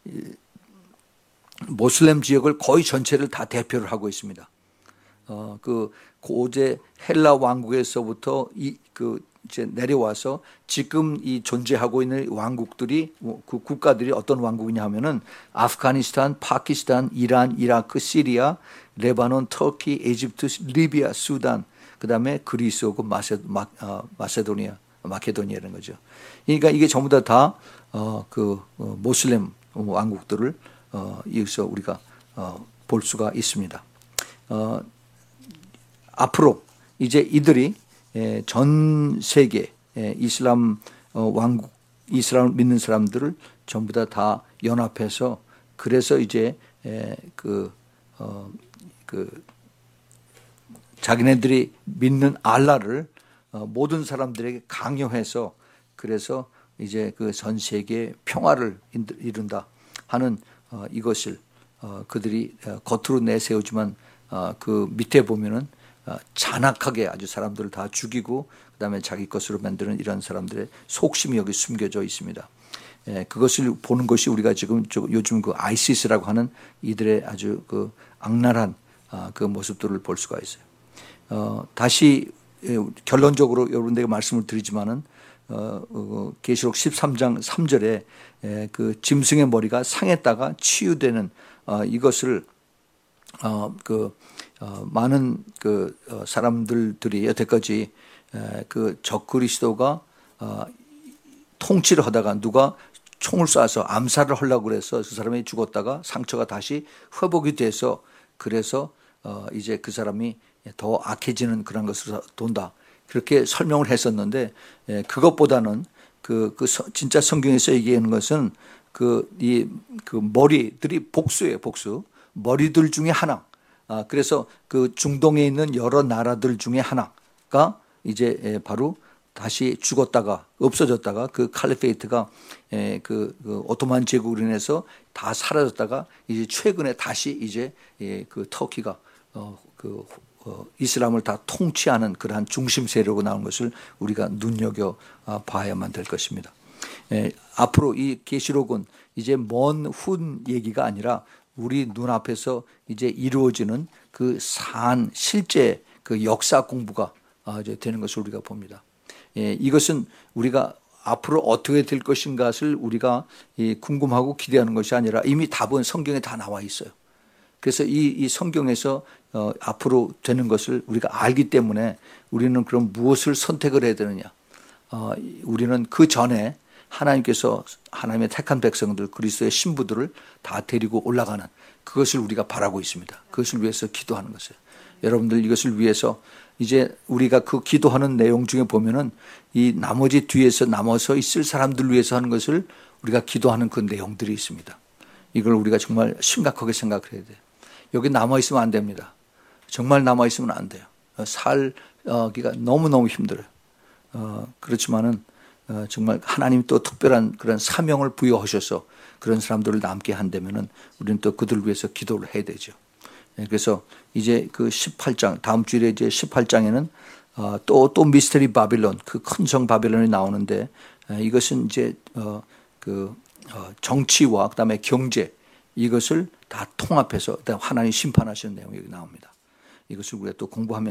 모슬렘 지역을 거의 전체를 다 대표를 하고 있습니다. 어, 그, 고제 헬라 왕국에서부터 이, 그, 이제 내려와서 지금 이 존재하고 있는 왕국들이, 그 국가들이 어떤 왕국이냐 하면은 아프가니스탄, 파키스탄, 이란, 이라크, 시리아, 레바논, 터키, 이집트, 리비아, 수단, 그 다음에 그리스하고 마세, 마, 어, 마세도니아, 마케도니아라는 거죠. 그러니까 이게 전부 다 다, 어, 그, 어, 모슬렘 왕국들을, 어, 여기서 우리가, 어, 볼 수가 있습니다. 어, 앞으로 이제 이들이 전 세계 이슬람 왕국, 이슬람을 믿는 사람들을 전부 다 다 연합해서 그래서 이제 그, 어, 그 자기네들이 믿는 알라를 모든 사람들에게 강요해서 그래서 이제 그 전 세계의 평화를 이룬다 하는 이것을 그들이 겉으로 내세우지만 그 밑에 보면은 잔악하게 아주 사람들을 다 죽이고 그다음에 자기 것으로 만드는 이런 사람들의 속심이 여기 숨겨져 있습니다. 예, 그것을 보는 것이 우리가 지금 요즘 그 아이시스라고 하는 이들의 아주 그 악랄한 아, 그 모습들을 볼 수가 있어요. 어, 다시 예, 결론적으로 여러분들에게 말씀을 드리지만은 어, 어, 계시록 십삼 장 삼 절에 예, 그 짐승의 머리가 상했다가 치유되는 어, 이것을 어, 그 어, 많은 그 어, 사람들들이 여태까지 에, 그 적그리스도가 어, 통치를 하다가 누가 총을 쏴서 암살을 하려고 그래서 그 사람이 죽었다가 상처가 다시 회복이 돼서 그래서 어, 이제 그 사람이 더 악해지는 그런 것으로 돈다 그렇게 설명을 했었는데 에, 그것보다는 그, 그 서, 진짜 성경에서 얘기하는 것은 그 이 그 머리들이 복수예요, 복수. 머리들 중에 하나. 아, 그래서 그 중동에 있는 여러 나라들 중에 하나가 이제 바로 다시 죽었다가 없어졌다가 그 칼리페이트가 그, 그 오토만 제국으로 인해서 다 사라졌다가 이제 최근에 다시 이제 그 터키가 어, 그 어, 이슬람을 다 통치하는 그러한 중심 세력으로 나온 것을 우리가 눈여겨 봐야만 될 것입니다. 에, 앞으로 이 계시록은 이제 먼 훈 얘기가 아니라 우리 눈앞에서 이제 이루어지는 그 산 실제 그 역사 공부가 이제 되는 것을 우리가 봅니다. 예, 이것은 우리가 앞으로 어떻게 될 것인가를 우리가 궁금하고 기대하는 것이 아니라 이미 답은 성경에 다 나와 있어요. 그래서 이, 이 성경에서 어, 앞으로 되는 것을 우리가 알기 때문에 우리는 그럼 무엇을 선택을 해야 되느냐? 어, 우리는 그 전에 하나님께서 하나님의 택한 백성들 그리스도의 신부들을 다 데리고 올라가는 그것을 우리가 바라고 있습니다. 그것을 위해서 기도하는 것이에요. 여러분들 이것을 위해서 이제 우리가 그 기도하는 내용 중에 보면은 이 나머지 뒤에서 남아서 있을 사람들 위해서 하는 것을 우리가 기도하는 그 내용들이 있습니다. 이걸 우리가 정말 심각하게 생각을 해야 돼요. 여기 남아있으면 안 됩니다. 정말 남아있으면 안 돼요. 살기가 너무너무 힘들어요. 어, 그렇지만은 어, 정말 하나님 또 특별한 그런 사명을 부여하셔서 그런 사람들을 남게 한다면은 우리는 또 그들을 위해서 기도를 해야 되죠. 그래서 이제 그 십팔 장 다음 주일에 이제 십팔 장에는 어, 또, 또 미스터리 바빌론 그 큰 성 바빌론이 나오는데 이것은 이제 어, 그 어, 정치와 그다음에 경제 이것을 다 통합해서 하나님 심판하시는 내용이 나옵니다. 이것을 우리가 또 공부하면